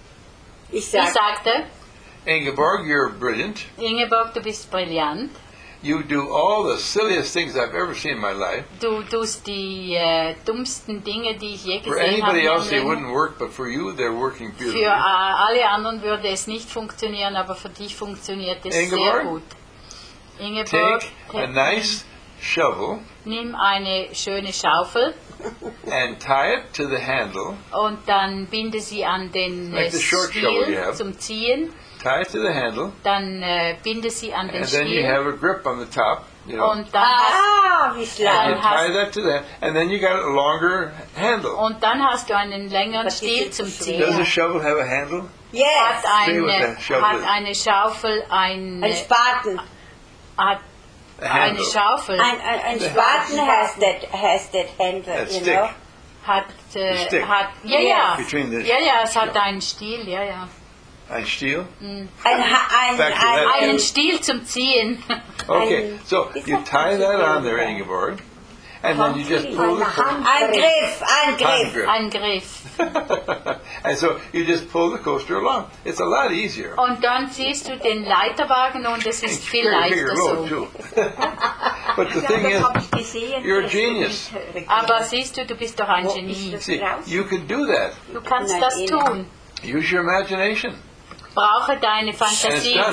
Ich Ich sag, sagte, Ingeborg, you're brilliant. Ingeborg, du bist brillant. You do all the silliest things I've ever seen in my life. Du tust die äh, dummsten Dinge, die ich je For gesehen habe. anybody in meinem else, they Leben. wouldn't work, but for you, they're working Für beautifully. äh, alle anderen würde es nicht funktionieren, aber für dich funktioniert es sehr Ingeborg? gut. Ingeborg, Take a nice shovel nimm eine schöne Schaufel and tie it to the handle. und dann binde sie an den Like äh, the short shovel you Stiel have. zum Ziehen. Tie it to the handle, Dann äh, binde sie an den and then you Stiel have a grip on the top. You know, und dann, hast, ah, wie and schlau. you dann hast- tie that to that, and then you got a longer handle. und dann hast du einen längeren Was ist Stiel jetzt zum so Ziehen. Does a shovel have a handle? Yes, Hat See what eine, that shovel hat is. eine Schaufel, ein, ein Spaten. hat A eine handle. Schaufel, Ein, ein, ein Spaten has that, has that handle, That you stick. know. hat, äh, The stick. hat, ja, ja, Between the- ja, ja, es hat einen Stiel, ja, ja. Ein Stiel? Ein, Ha- ein, Back to that. ein, Einen ein, Stiel zum Ziehen. Okay, Ein- so Ist you das tie that on there, Handgriff? Ingeborg, and then you just pull the coaster. ein Griff, ein Griff. Handgrip. Ein Griff. And so you just pull the coaster along. It's a lot easier. Und dann ziehst du den Leiterwagen und es ist viel Very bigger leichter load so. too. But the thing Das is, habe ich gesehen. you're a das genius. mit- Aber siehst du, du bist doch ein Wo Genie. ist das? see, you can do that. Du kannst Nein, das eh tun. Use your imagination. Brauche deine And it's Fantasie. done.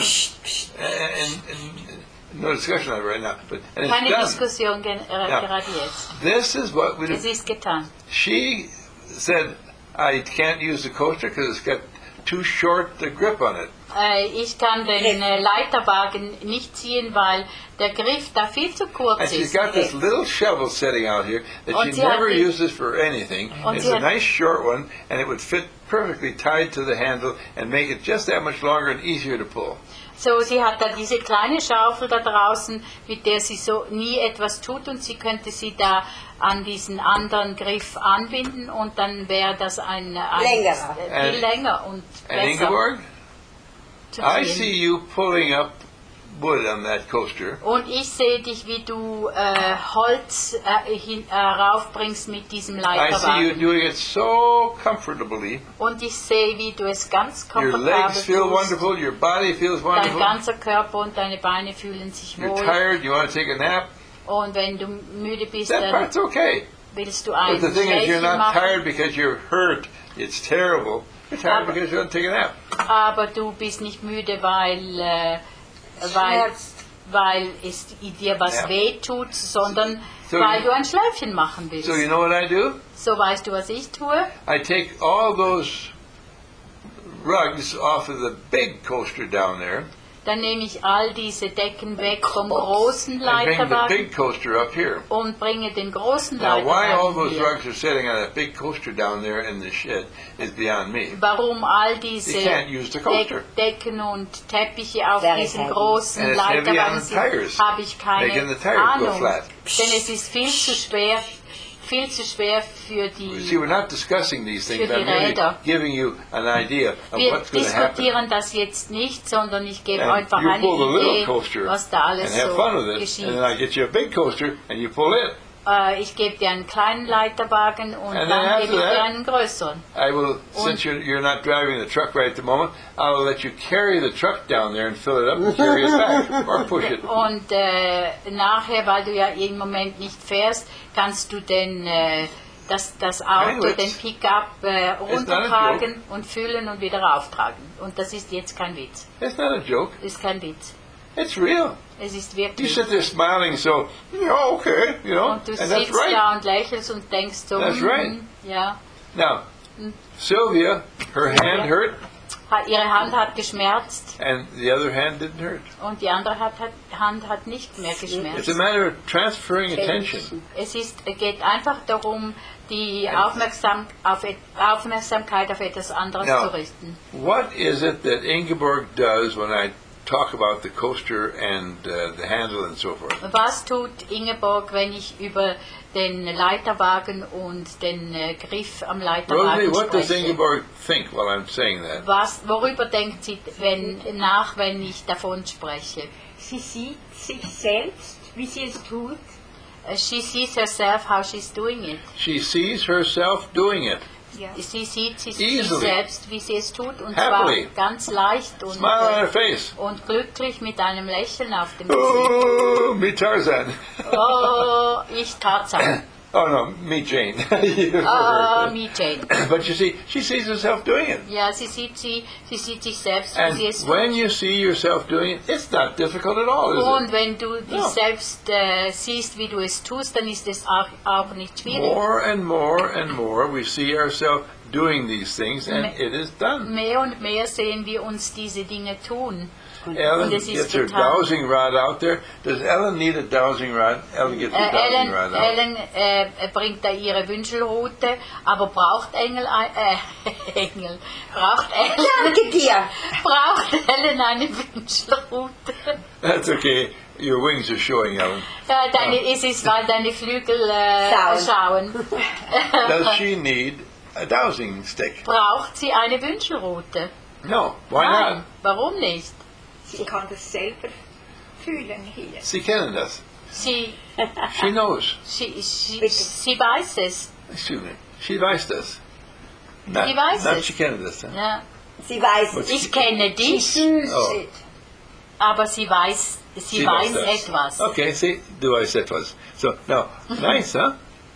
And, and no discussion on it right now, but and Keine it's done. Diskussion gen- äh, Ja. gerade jetzt. This is what we do. Es ist getan. She said, I can't use the coaster because it's got too short a grip on it. Äh, ich kann den äh, Leiterwagen nicht ziehen, weil der Griff da viel zu And kurz she's ist. got this little shovel sitting out here that Und she sie hat never die- uses for anything. Und It's sie a hat- nice short one, and it would fit perfectly tied to the handle and make it just that much longer and easier to pull. So, sie hat da diese kleine Schaufel da draußen, mit der sie so nie etwas tut und sie könnte sie da an diesen anderen Griff anbinden und dann wäre das ein, ein Längerer. äh, viel And- länger und And besser Ingeborg, zu I ziehen. see you pulling up wood on that coaster. Und ich sehe dich, wie du äh, Holz äh, hin, äh, raufbringst mit diesem I see you Leiterwagen. doing it so comfortably. Und ich sehe, wie du es ganz Your komfortabel legs feel tust. wonderful, your body feels Dein wonderful. ganzer Körper und deine Beine fühlen sich You're wohl. tired, you want to take a nap. Und wenn du müde bist, That dann part's okay. willst du But ein the thing is, you're Schläfchen not machen. tired because you're hurt. It's terrible. You're tired Aber- because you want to take a nap. Aber du bist nicht müde, weil, äh, weil, weil es dir was Ja. weh tut, sondern So weil you- du ein Schläfchen machen willst. So you know what I do? So weißt du, was ich tue? I take all those rugs off of the big coaster down there Dann nehme ich all diese Decken weg vom großen and bring the Leiterwagen big coaster up here. und bringe den großen Now, why all Leiterwagen those hier. rugs are sitting on that big coaster down there in the shed is beyond me. Warum all diese You can't use the coaster. Deck- Decken und Teppiche auf Very diesen heavy. großen And it's heavy on Leiterwagen the sind, tires, habe ich keine making the tires go Ahnung. flat. Denn es ist viel zu schwer, viel zu schwer für See, die... we're not discussing these things. Für die I'm merely Räder. giving you an idea of Wir what's going to happen. diskutieren das jetzt nicht, sondern ich gebe And einfach you eine pull the little Idee, coaster was da and alles have so fun with it. geschieht. And then I get you a big coaster and you pull it. äh, ich gebe dir einen kleinen Leiterwagen und And then dann after gebe ich dir that- einen größeren. I will, since you're, you're not driving the truck right at the moment, I'll let you carry the truck down there and fill it up and carry it back, or push it. Und äh, nachher, weil du ja im Moment nicht fährst, kannst du den, äh, das, das Kein Auto, Witz. den Pickup äh, not a runtertragen und füllen und wieder auftragen. Und das ist jetzt kein Witz. It's not a joke. Ist kein Witz. It's real. Es ist You wirklich. sit there smiling, so, yeah, okay, you know, Und du and that's sitzt right. da und lächelst und denkst so, That's mhm, right. ja. Now, Sylvia, her hand hurt, Hat- Ihre Hand hat geschmerzt and the other hand didn't hurt. und die andere hat, hat, Hand hat nicht mehr It's a geschmerzt. matter of transferring attention. Es ist, geht einfach darum, die Aufmerksam, auf, et- Aufmerksamkeit auf etwas anderes Ja. zu richten. What is it that Ingeborg does when I talk about the coaster and uh, the handle and so forth? Was tut Ingeborg, wenn ich über den Leiterwagen und den äh, Griff am Rosalie, Leiterwagen what does spreche? Ingeborg think while I'm saying that? Was, worüber denkt sie wenn, nach, wenn ich davon spreche? Sie sieht sich selbst, wie sie es tut. Uh, She sees herself how she's doing it. She sees herself doing it. Ja. Sie sieht sich Easily. selbst, wie sie es tut, und Happily. zwar ganz leicht und, Smile on her äh, face. und glücklich mit einem Lächeln auf dem Gesicht. Oh, me Tarzan. Oh, ich Tarzan. Oh no, me Jane. Oh, me Jane. But you see, she sees herself doing it. Ja, sie sieht, sie, sie sieht sich selbst, wie And sie es when tut. you see yourself doing it, it's not difficult at all, is Und it? wenn du dich Ja. selbst äh, siehst, wie du es tust, dann ist es auch, auch nicht schwierig. More and more and more, we see ourselves doing these things, and Me- it is done. Mehr und mehr sehen wir uns diese Dinge tun. Ellen Und es ist gets her getan. dowsing rod out there. Does Ellen need a dowsing rod? Ellen gets Äh, her dowsing Ellen, rod out. Ellen äh, bringt da ihre Wünschelrute, aber braucht Engel, ein- äh, Engel, braucht Ellen, Danke dir. braucht Ellen eine Wünschelrute? That's okay. Your wings are showing, Ellen. Ja, deine, es ist, weil deine Flügel äh, Schauen. schauen. Does she need a dowsing stick? Braucht sie eine Wünschelrute? No. Why Nein, not? warum nicht? Sie kann das selber fühlen hier. Sie kennen das. Sie, She knows. sie, sie, Bitte. sie weiß es. Excuse me. She weiß das. Not, Sie weiß not es. she kennt das. Huh? Ja. Sie weiß But es. Ich kenne Sie dich, fühlt Oh. es. aber sie weiß, sie She weiß knows das. etwas. Okay, see, du weißt etwas. So, now, nice, huh?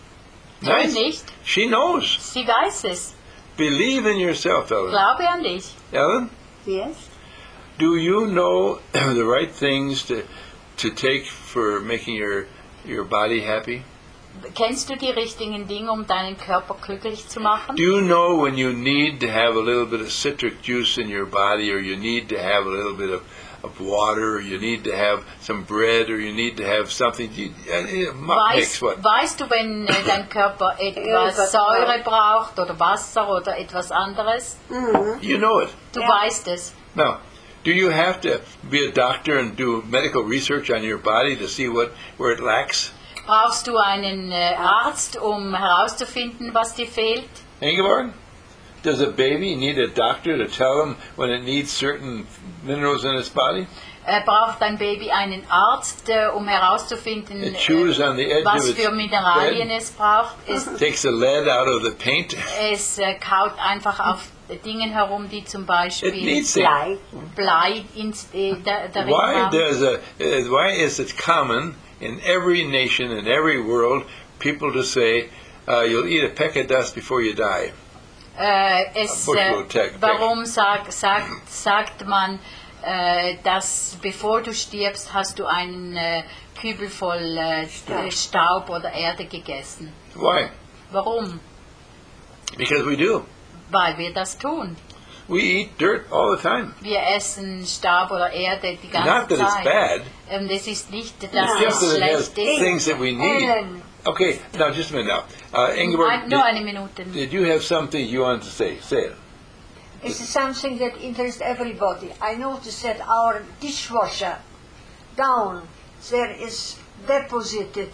Du Nice. nicht? She knows. Sie weiß es. Believe in yourself, Ellen. Glaube an dich. Ellen, Yes. do you know the right things to to take for making your your body happy? Kennst du die richtigen Dinge, um deinen Körper glücklich zu machen? Do you know when you need to have a little bit of citric juice in your body, or you need to have a little bit of, of water, or you need to have some bread, or you need to have something? You, uh, uh, mix Weißt, what? weißt du, wenn äh, dein Körper etwas Irgendwas Säure braucht oder Wasser oder etwas anderes? You know it. Du Ja. weißt es. Now, do you have to be a doctor and do medical research on your body to see what where it lacks? Brauchst du einen äh, Arzt, um herauszufinden, was dir fehlt? Ingeborg, does a baby need a doctor to tell them when it needs certain minerals in its body? Äh, braucht dein Baby einen Arzt, äh, um herauszufinden, It chews on the edge was of its für Mineralien bed, es braucht? Es, takes the lead out of the paint. es äh, kaut einfach auf Dingen herum, die zum It Beispiel needs it. Blei. Blei ins, äh, da, darin Why haben. does a uh, why is it common in every nation in every world people to say uh, you'll eat a peck of dust before you die? Äh, es, A bushel äh, of tech- warum sag, sagt, sagt man, äh, dass bevor du stirbst, hast du einen äh, Kübel voll äh, Staub. Staub oder Erde gegessen? Why? Warum? Because we do. Weil wir das tun. We eat dirt all the time. Wir essen Staub oder Erde die ganze Not that it's Zeit. bad. Und es ist nicht, dass It's just es that it has schlecht ist. things that we need. Ellen, Okay, now just a minute now. Uh, Ingeborg, Ein, nur did, eine Minute. did you have something you wanted to say? Say it. This is something that interests everybody. I noticed that our dishwasher down there is deposited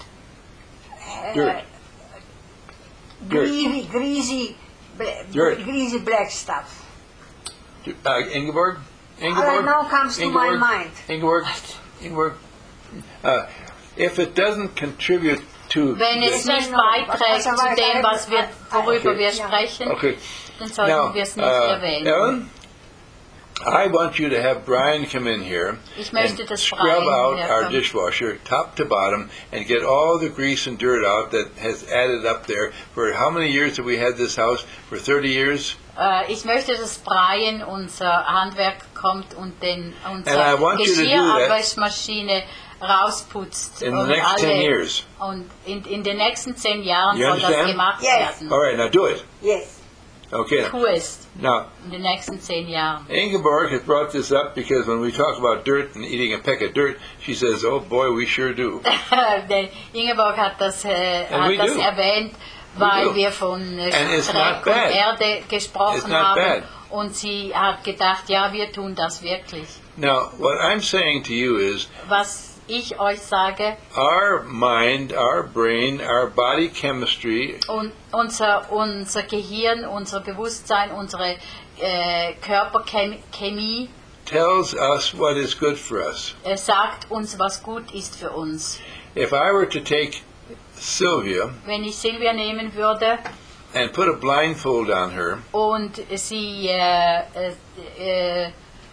uh, Dirt. Dirt. greasy, greasy, bla- Dirt. greasy black stuff. Uh, Ingeborg? Ingeborg? That now comes to my Ingeborg? mind. Ingeborg? Ingeborg? Uh, if it doesn't contribute to Wenn es the- nicht Nein, nein, beiträgt also, zu weil- dem, was wir, worüber Okay. wir Ja. sprechen, Okay. dann sollten Now, wir es nicht uh, erwähnen. Ellen, I want you to have Brian come in here Ich möchte, and dass scrub Brian out our herkommt. dishwasher top to bottom and get all the grease and dirt out that has added up there. For how many years have we had this house? For thirty years? Äh, ich möchte, dass Brian, unser Handwerk, kommt und den, And I unsere want you to do that Geschirrabwaschmaschine rausputzt. in the und next ten alle- years. Und in, in den nächsten zehn Jahren You soll das understand? gemacht Yes. werden. All right, now do it. Yes. Okay. Tu es Now, in den nächsten zehn Jahren. Ingeborg has brought this up because when we talk about dirt and eating a peck of dirt, she says, "Oh boy, we sure do." Der Ingeborg hat das, äh, And hat we das do. erwähnt, We weil do. wir von äh, And it's not Dreck und bad. Erde It's gesprochen not haben. bad. Und sie hat gedacht, ja, wir tun das wirklich. Now, what I'm saying to you is, Was ich euch sage, our mind, our brain, our body chemistry und unser, unser Gehirn, unser Bewusstsein, unsere äh, Körperchemie tells us what is good for us. äh, sagt uns, was gut ist für uns. If I were to take Sylvia Wenn ich Silvia nehmen würde and put a blindfold on her und sie äh, äh, äh, äh,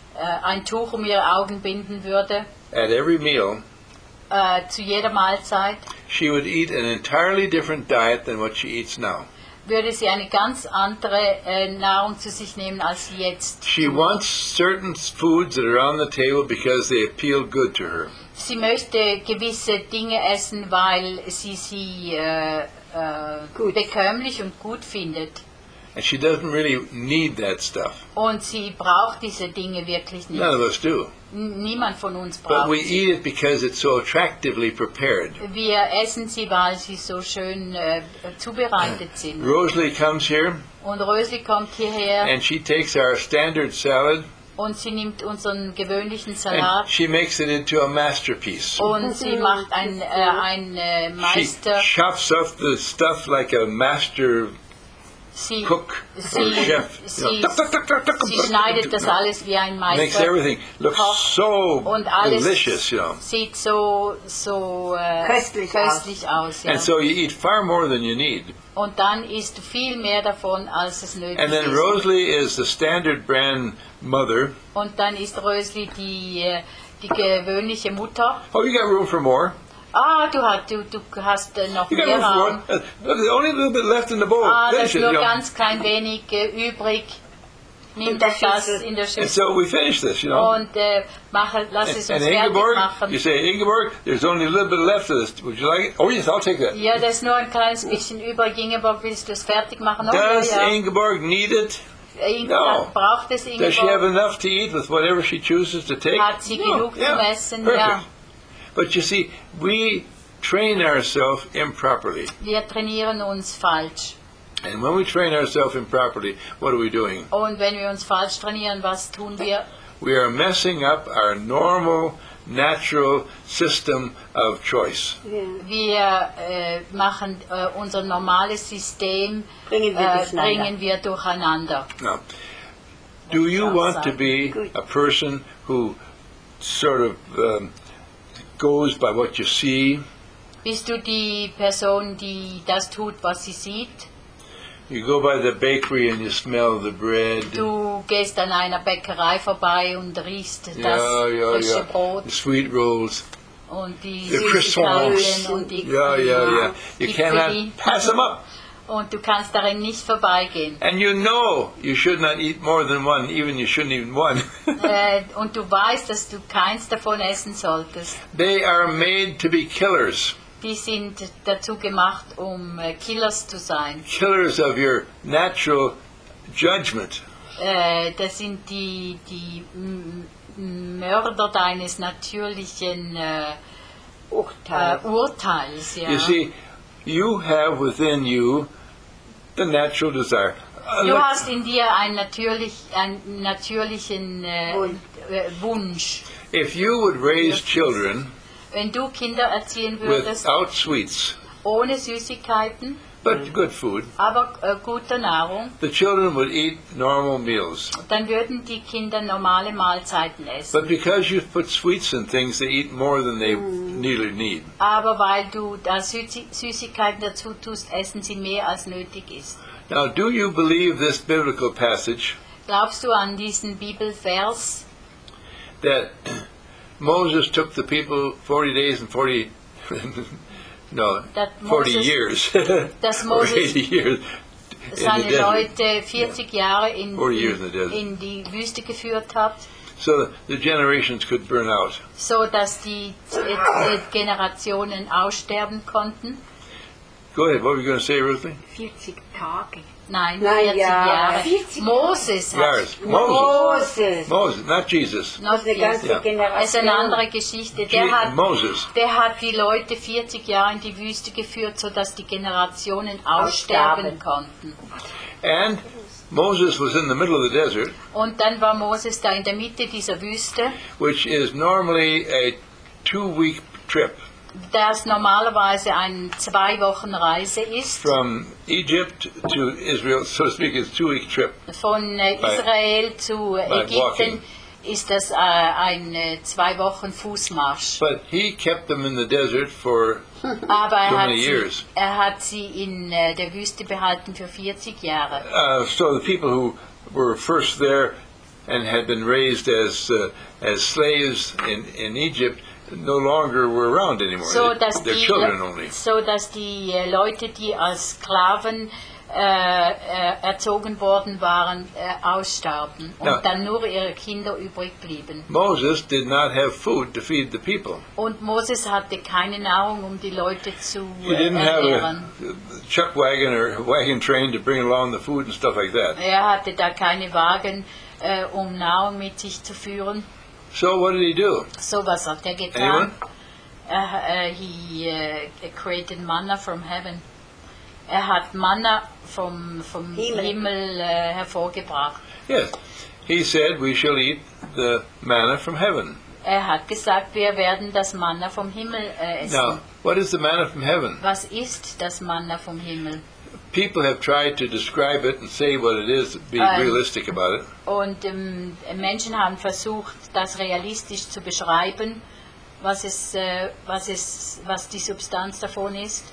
ein Tuch um ihre Augen binden würde, at every meal, äh, zu jeder Mahlzeit, she would eat an entirely different diet than what she eats now. würde sie eine ganz andere äh, Nahrung zu sich nehmen als sie jetzt. She wants certain foods that are on the table because they appeal good to her. Sie möchte gewisse Dinge essen, weil sie sie äh, äh, bekömmlich und gut findet. And she doesn't really need that stuff. Und sie braucht diese Dinge wirklich nicht. None of us do. N- Niemand von uns But braucht we sie. eat it because it's so attractively prepared. Wir essen sie, weil sie so schön äh, zubereitet sind. Rosalie comes here Und Rösli kommt hierher and she takes our standard salad und sie nimmt unseren gewöhnlichen Salat and she makes it into a masterpiece. und sie macht ein, äh, ein äh, She Meister. chops up the stuff like a master Sie, cook or sie, chef. sie, You know, tuck, tuck, tuck, tuck, tuck, sie tuck, schneidet tuck, das tuck. alles wie ein Makes Meister. everything look Koch so Und alles delicious, you know. sieht so, so äh, Köstlich köstlich aus. Ja. And so you eat far more than you need. Und dann isst du viel mehr davon, als es nötig And then ist. Rosalie is the standard brand mother. Und dann ist Rösli die, äh, die gewöhnliche Mutter. Oh, you got room for more. Ah, du hast, du, du hast äh, noch You got mehr room for Raum. more. Uh, look, there's only a little bit left in the bowl. Ah, da Finish ist it, nur you know. ganz klein wenig äh, übrig. Nimm In der doch das Schüssel. in der And Schüssel so we finish this, you know. und äh, mache, lass es And uns fertig Ingeborg, machen. you say, Ingeborg, there's only a little bit left of this. Would you like it? Oh, yes, I'll take that. Ja, da ist nur ein kleines bisschen übrig. Ingeborg, willst du es fertig machen? Oh, Does ja, ja. Ingeborg need it? Ingeborg, No. braucht es Does she have Ingeborg? enough to eat with whatever she chooses to take? Hat sie No, genug yeah, zum Essen? perfect. Ja. But you see, we train ourselves improperly. Wir trainieren uns falsch. And when we train ourselves improperly, what are we doing? Und wenn wir uns falsch trainieren, was tun wir? We are messing up our normal, natural system of choice. Wir äh, machen äh, unser normales System, Bringen wir äh, durcheinander. bringen wir durcheinander. Now, do you Sounds want to like be good. a person who sort of um, goes by what you see? Bist du die Person, die das tut, was sie sieht? You go by the bakery and you smell the bread. Du gehst an einer Bäckerei vorbei und riechst das Yeah, yeah, frische yeah. Brot The sweet rolls, und die the croissants. Süßigkeiten und die, Yeah, yeah, yeah. You die cannot Cookie. pass them up. Und du kannst darin nicht vorbeigehen. And you know you should not eat more than one, even you shouldn't even one. äh, und du weißt, dass du keins davon essen solltest. They are made to be killers. Die sind dazu gemacht, um äh, Killers zu sein. Killers of your natural judgment. Äh, das sind die, die M- Mörder deines natürlichen äh, Urteil. äh, Urteils. Ja. You see, you have within you the natural desire. Uh, Du look, hast in dir einen, natürlich, einen natürlichen äh, Wunsch. äh, Wunsch. if you would raise children Wenn du Kinder erziehen würdest, without sweets, ohne Süßigkeiten, but good food, aber äh, guter Nahrung, the children would eat normal meals. dann würden die Kinder normale Mahlzeiten essen. But because you put sweets in things, they eat more than they nearly need. aber weil du da Süßi- Süßigkeiten dazu tust, essen sie mehr als nötig ist. Now, do you believe this biblical passage Glaubst du an diesen Bibelvers, that Moses took the people forty days and forty no That forty Moses- years dass or Moses eighty years in the seine desert? Leute vierzig Jahre in, forty years in the desert. in die Wüste geführt hat, So the generations could burn out. so dass die äh, Generationen aussterben konnten? Go ahead. What were you going to say, Ruthie? vierzig Tage. Nein, Nein, vierzig ja. Jahre. vierzig Years. Moses hat Moses. Moses. Moses, not Jesus. Das ist eine ganze Ja. Es ist eine Generation. andere Geschichte. Je- Der hat, Moses. der hat die Leute vierzig Jahre in die Wüste geführt, sodass die Generationen aussterben Aussterben. konnten. And Moses was in the middle of the desert, Und dann war Moses da in der Mitte dieser Wüste, which is normally a two-week trip das normalerweise eine zwei Wochen Reise ist. from Egypt to Israel, so to speak. It's a two-week trip. Von äh, By- Israel zu by Ägypten walking. ist das äh, ein äh, zwei Wochen Fußmarsch. But he kept them in the desert for Aber er so hat, many sie, years. er hat sie in äh, der Wüste behalten für vierzig Jahre. uh, so the people who were first there and had been raised as uh, as slaves in, in Egypt no longer were around anymore. So They- dass, They're die, children only. so dass die äh, Leute, die als Sklaven äh, äh, erzogen worden waren, äh, ausstarben und Ja. dann nur ihre Kinder übrig blieben. Moses did not have food to feed the people. Und Moses hatte keine Nahrung, um die Leute zu He äh, didn't have ernähren. a chuck wagon or a wagon train to bring along the food and stuff like that. Er hatte da keine Wagen, äh, um Nahrung mit sich zu führen. So what did he do? So was hat er getan. Anyone? Uh, uh, he uh, created manna from heaven. Er hat Manna vom, vom Himmel. Himmel äh, hervorgebracht. Yes. He said we shall eat the manna from heaven. Er hat gesagt, wir werden das Manna vom Himmel äh, essen. Now, what is the manna from heaven? Was ist das Manna vom Himmel? People have tried to describe it and say what it is, be Um, realistic about it. Und ähm, Menschen haben versucht, das realistisch zu beschreiben, was, es, äh, was, es, was die Substanz davon ist.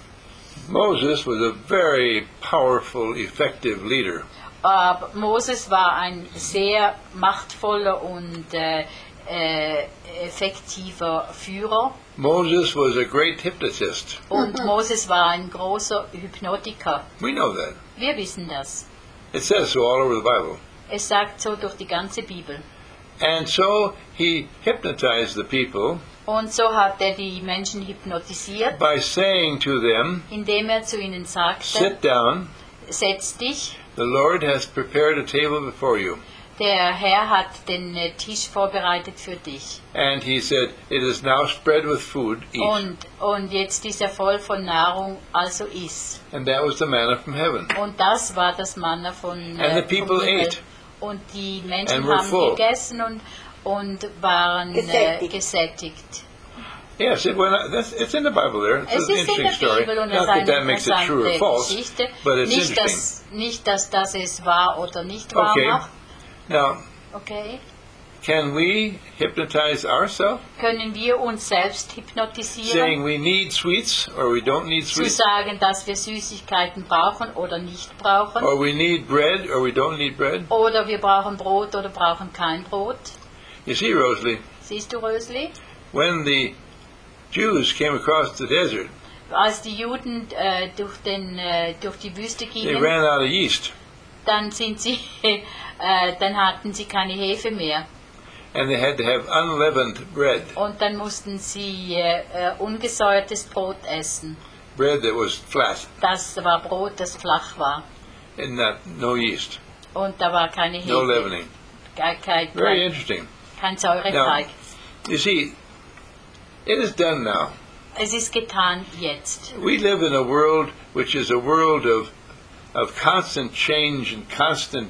Moses was a very powerful, effective leader. Aber Moses war ein sehr machtvoller und äh, äh, effektiver Führer. Moses was a great hypnotist. Und Moses war ein großer Hypnotiker. We know that. Wir wissen das. It says so all over the Bible. Es sagt so durch die ganze Bibel. And so he hypnotized the people Und so hat er die Menschen hypnotisiert, by saying to them, indem er zu ihnen sagte, sit down, setz dich, the Lord has prepared a table before you. der Herr hat den äh, Tisch vorbereitet für dich. And he said, it is now spread with food, eat. Und, und jetzt ist er voll von Nahrung, also iss. And that was the manna from heaven. Und das war das Manna von, äh, And the people vom Himmel. ate. Und die Menschen And were haben full. gegessen und, und waren äh, Gesättigt. gesättigt. Yes, it went, that's, it's in the Bible there. It's Es an ist in interesting der story. Bibel und Not es ist that eine that makes it true or interessante false, Geschichte. but it's Nicht interesting. dass, nicht, dass das es wahr oder nicht wahr Okay. macht. Now, Okay. can we hypnotize ourselves? Können wir uns selbst Saying hypnotisieren, we need sweets or we don't need zu sweets? sagen, dass wir Süßigkeiten brauchen oder nicht brauchen? Or we need bread or we don't need bread? Oder wir brauchen Brot oder brauchen kein Brot? You see, Rosalie, Siehst du, Rösli? when the Jews came across the desert, Als die Juden äh, durch, den, äh, durch die Wüste they gingen, ran out of yeast. dann, sind sie, äh, dann hatten sie keine Hefe mehr. And they had to have unleavened bread, Und dann mussten sie äh, äh, ungesäuertes Brot essen. bread that was flat Das war Brot, das flach war. and not no yeast, Und da war keine Hefe. no leavening. Kein, kein, Very kein, interesting. kein Säureteig. You see, it is done now. Es ist getan jetzt. We live in a world which is a world of of constant change and constant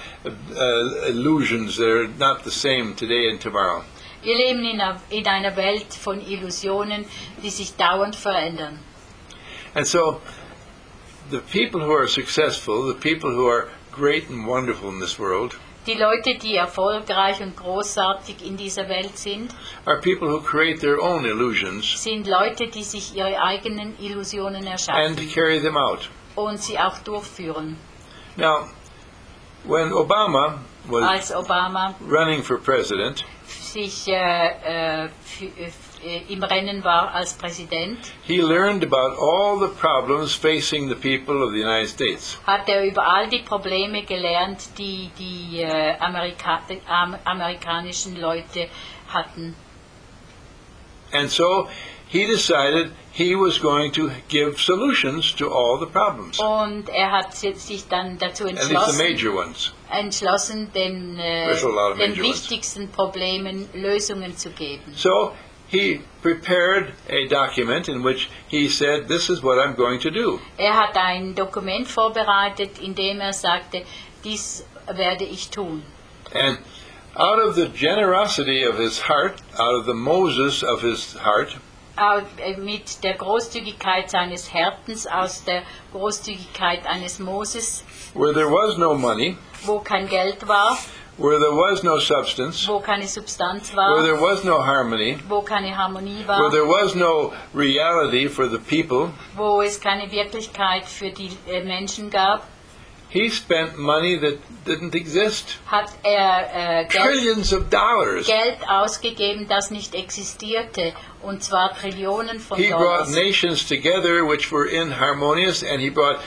uh, illusions that are not the same today and tomorrow. Wir leben in einer, in einer Welt von Illusionen, die sich dauernd verändern. And so, the people who are successful, the people who are great and wonderful in this world, Die Leute, die erfolgreich und großartig in dieser Welt sind, are people who create their own illusions sind Leute, die sich ihre eigenen Illusionen and erschaffen carry them out. und sie auch durchführen. Now, when Obama was Als Obama running for president, sich äh, äh, für, äh, im Rennen war als Präsident, he learned about all the problems facing the people of the United States. hat er über all die Probleme gelernt, die die äh, Amerika die, am, amerikanischen Leute hatten. And so he decided he was going to give solutions to all the problems, Und er hat si- sich dann dazu at least the entschlossen, major ones. entschlossen den, äh, There's a lot of den major ones. wichtigsten Problemen Lösungen zu geben. So he prepared a document in which he said, this is what I'm going to do. Er hat ein Dokument vorbereitet, in dem er sagte, dies werde ich tun. And out of the generosity of his heart, out of the Moses of his heart, Au- äh, Mit der Großzügigkeit seines Herzens, aus der Großzügigkeit eines Moses, where there was no money, wo kein Geld war, where there was no substance, wo keine Substanz where war, there was no harmony, wo keine Harmonie where war, there was no reality for the people, wo es keine Wirklichkeit für die äh, Menschen gab, he spent money that didn't exist. hat er äh, Geld, Trillions of dollars. Geld ausgegeben, das nicht existierte, und zwar Trillionen von He brought Dollars. nations together which were inharmonious, and he brought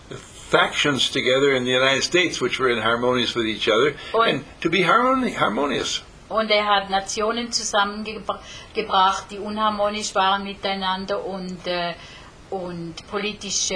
factions together in the United States which were inharmonious with each other, Und- and to be harmoni- harmonious. Und er hat Nationen zusammengebracht, die unharmonisch waren miteinander und, äh, und politische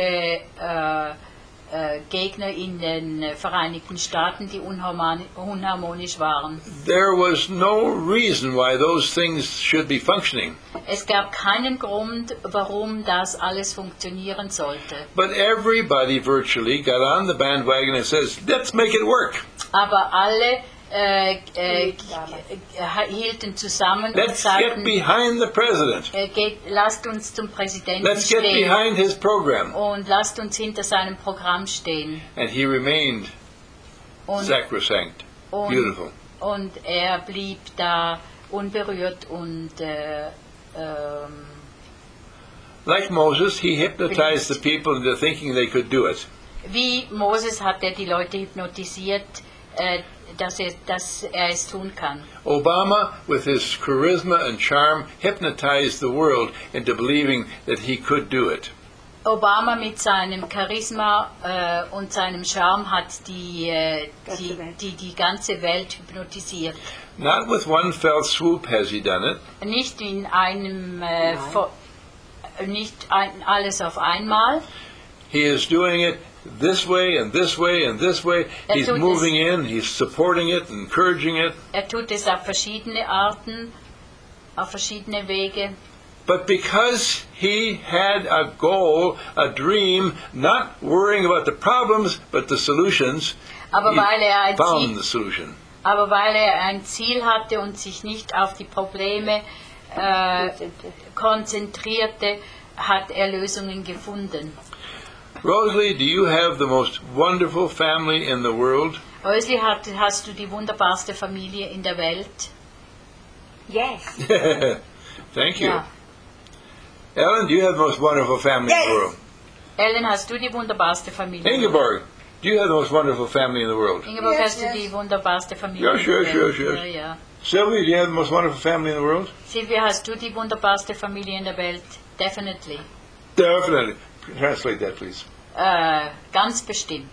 äh, äh, Gegner in den äh, Vereinigten Staaten, die unharmoni- unharmonisch waren. There was no reason why those things should be functioning. Es gab keinen Grund, warum das alles funktionieren sollte. But everybody virtually got on the bandwagon and says, let's make it work. Aber alle äh, äh, äh, hielten zusammen und Let's get sagten, behind the president. äh, geht, lasst uns zum Präsidenten Let's get stehen behind his program. und lasst uns hinter seinem Programm stehen. And he remained Und, sacrosanct. und, Beautiful. und er blieb da unberührt und äh, ähm, Like Moses, he hypnotized the people into thinking they could do it. wie Moses hat er die Leute hypnotisiert, äh, dass, er, dass er es tun kann. Obama, with his charisma and charm, hypnotized the world into believing that he could do it. Obama mit seinem Charisma äh, und seinem Charme hat die, äh, Ganze die, Welt. die, die ganze Welt hypnotisiert. Not with one fell swoop has he done it. Nicht in einem, äh, Nein. vo- nicht ein, alles auf einmal. He is doing it this way and this way and this way. Er He's tut es- moving in, he's supporting it, encouraging it. Er tut es auf verschiedene Arten, auf verschiedene Wege. But because he had a goal, a dream, not worrying about the problems, but the solutions, Aber he weil er ein found Ziel, the solution. aber weil er ein Ziel hatte und sich nicht auf die Probleme äh, konzentrierte, hat er Lösungen gefunden. Rosalie, do you have the most wonderful family in the world? Rösli, hat, hast du die wunderbarste Familie in der Welt? Yes. Thank you. Ja. Ellen, do you have the most wonderful family in the Yes. world? Ellen, hast du die wunderbarste Familie? Ingeborg, do you have the most wonderful family in the world? Ingeborg, Yes, hast du yes. die wunderbarste Familie? Yes, in der yes, Welt? yes, yes. Ja, ja. Sylvia, do you have the most wonderful family in the world? Silvia, hast du die wunderbarste Familie in der Welt? Definitely. Definitely. Translate that, please. Äh, ganz bestimmt.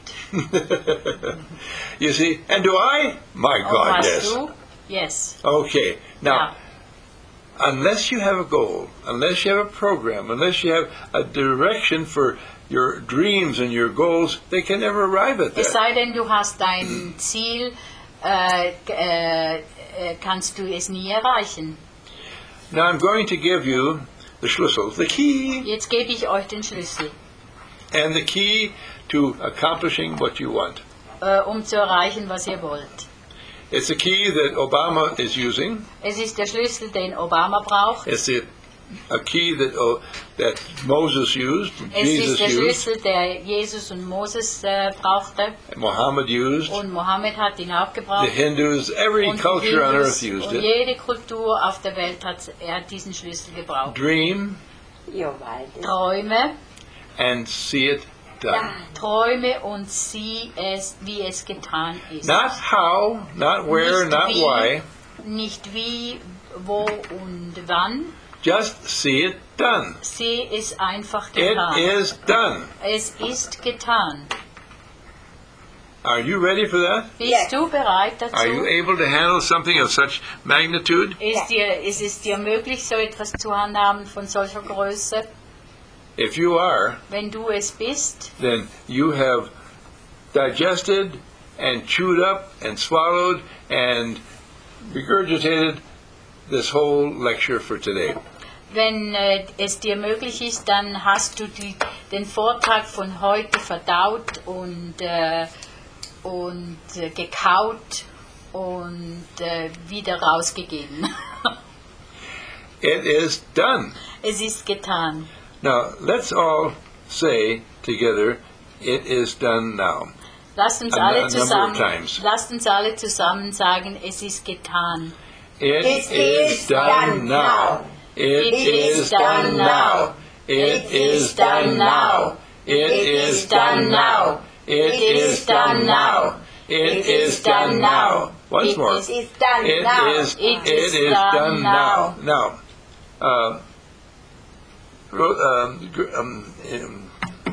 You see, and do I? My Und God, hast yes. du? Yes. Okay, now, Ja. unless you have a goal, unless you have a program, unless you have a direction for your dreams and your goals, they can never arrive at Es that. sei denn, du hast ein Ziel, äh, äh, äh, kannst du es nie erreichen. Now, I'm going to give you the Schlüssel, the key, Jetzt gebe ich euch den Schlüssel, and the key to accomplishing what you want. äh, um zu erreichen, was ihr wollt. It's a key that Obama is using. Es ist der Schlüssel, den Obama braucht. It's the a key that oh, that Moses used, Es Jesus ist der used, Schlüssel, der Jesus und Moses äh, brauchte. Muhammad used, Und Mohammed hat ihn auch the gebraucht. Hindus, every Und die culture on earth Hindus used und it. jede Kultur auf der Welt hat, er hat diesen Schlüssel gebraucht. Dream Io vado. Träume, and see it done. Träume und sieh es, wie es getan ist. Not how, not where, Nicht not wie, why. Nicht wie, wo und wann. Just see it done. Sieh es einfach It getan. is done. Es ist getan. Are you ready for that? Bist Yes. du bereit dazu? Are you able to handle something of such magnitude? Ist, dir, ist es dir möglich, so etwas zu handhaben von solcher Größe? If you are, Wenn du es bist, then you have digested and chewed up and swallowed and regurgitated this whole lecture for today. wenn äh, es dir möglich ist, dann hast du die, den Vortrag von heute verdaut und, äh, und äh, gekaut und äh, wieder rausgegeben. It is done. Es ist getan. Now, let's all say together, it is done now. Lasst uns A alle number of zusammen, times. lasst uns alle zusammen sagen, es ist getan. It, It is, is done, done now. now. It, It is done now. It is done now. It is done now. It is done now. It is done now. Once It more. is- It is done It now. is. It It is is done done now. now. Now, uh, ro- um, gr- um, um,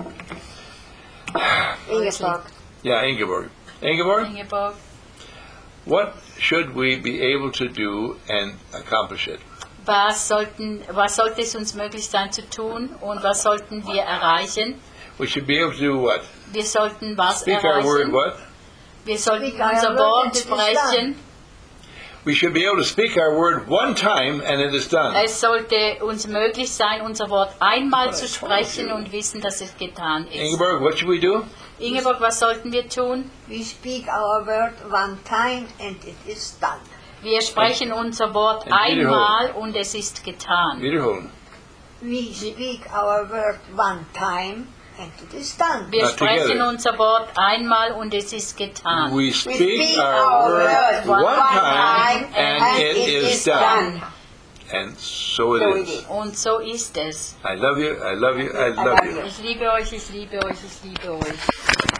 Ingeborg. yeah, Ingeborg. Ingeborg, Ingeborg, what should we be able to do and accomplish it? was, sollten, was sollte es uns möglich sein zu tun und was sollten wir erreichen? We should be able to do what? Wir sollten was Speak our word erreichen? what? Wir sollten Speak our unser word Wort and it is sprechen. We should be able to speak our word one time and it is done. Es sollte uns möglich sein, unser Wort einmal zu sprechen und wissen, dass es getan ist. Ingeborg, what should we do? Ingeborg, was sollten wir tun? We speak our word one time and it is done. Wir sprechen unser Wort Und wiederholen. einmal und es ist getan. Wiederholen. We speak our word one time and it is done. Wir Not sprechen together. unser Wort einmal und es ist getan. We speak speak our our word word one time and and it it is is done. done. And so it So it is. is. Und so ist es. I love you, I love you, I love love you. you. Ich liebe euch, ich liebe euch, ich liebe euch.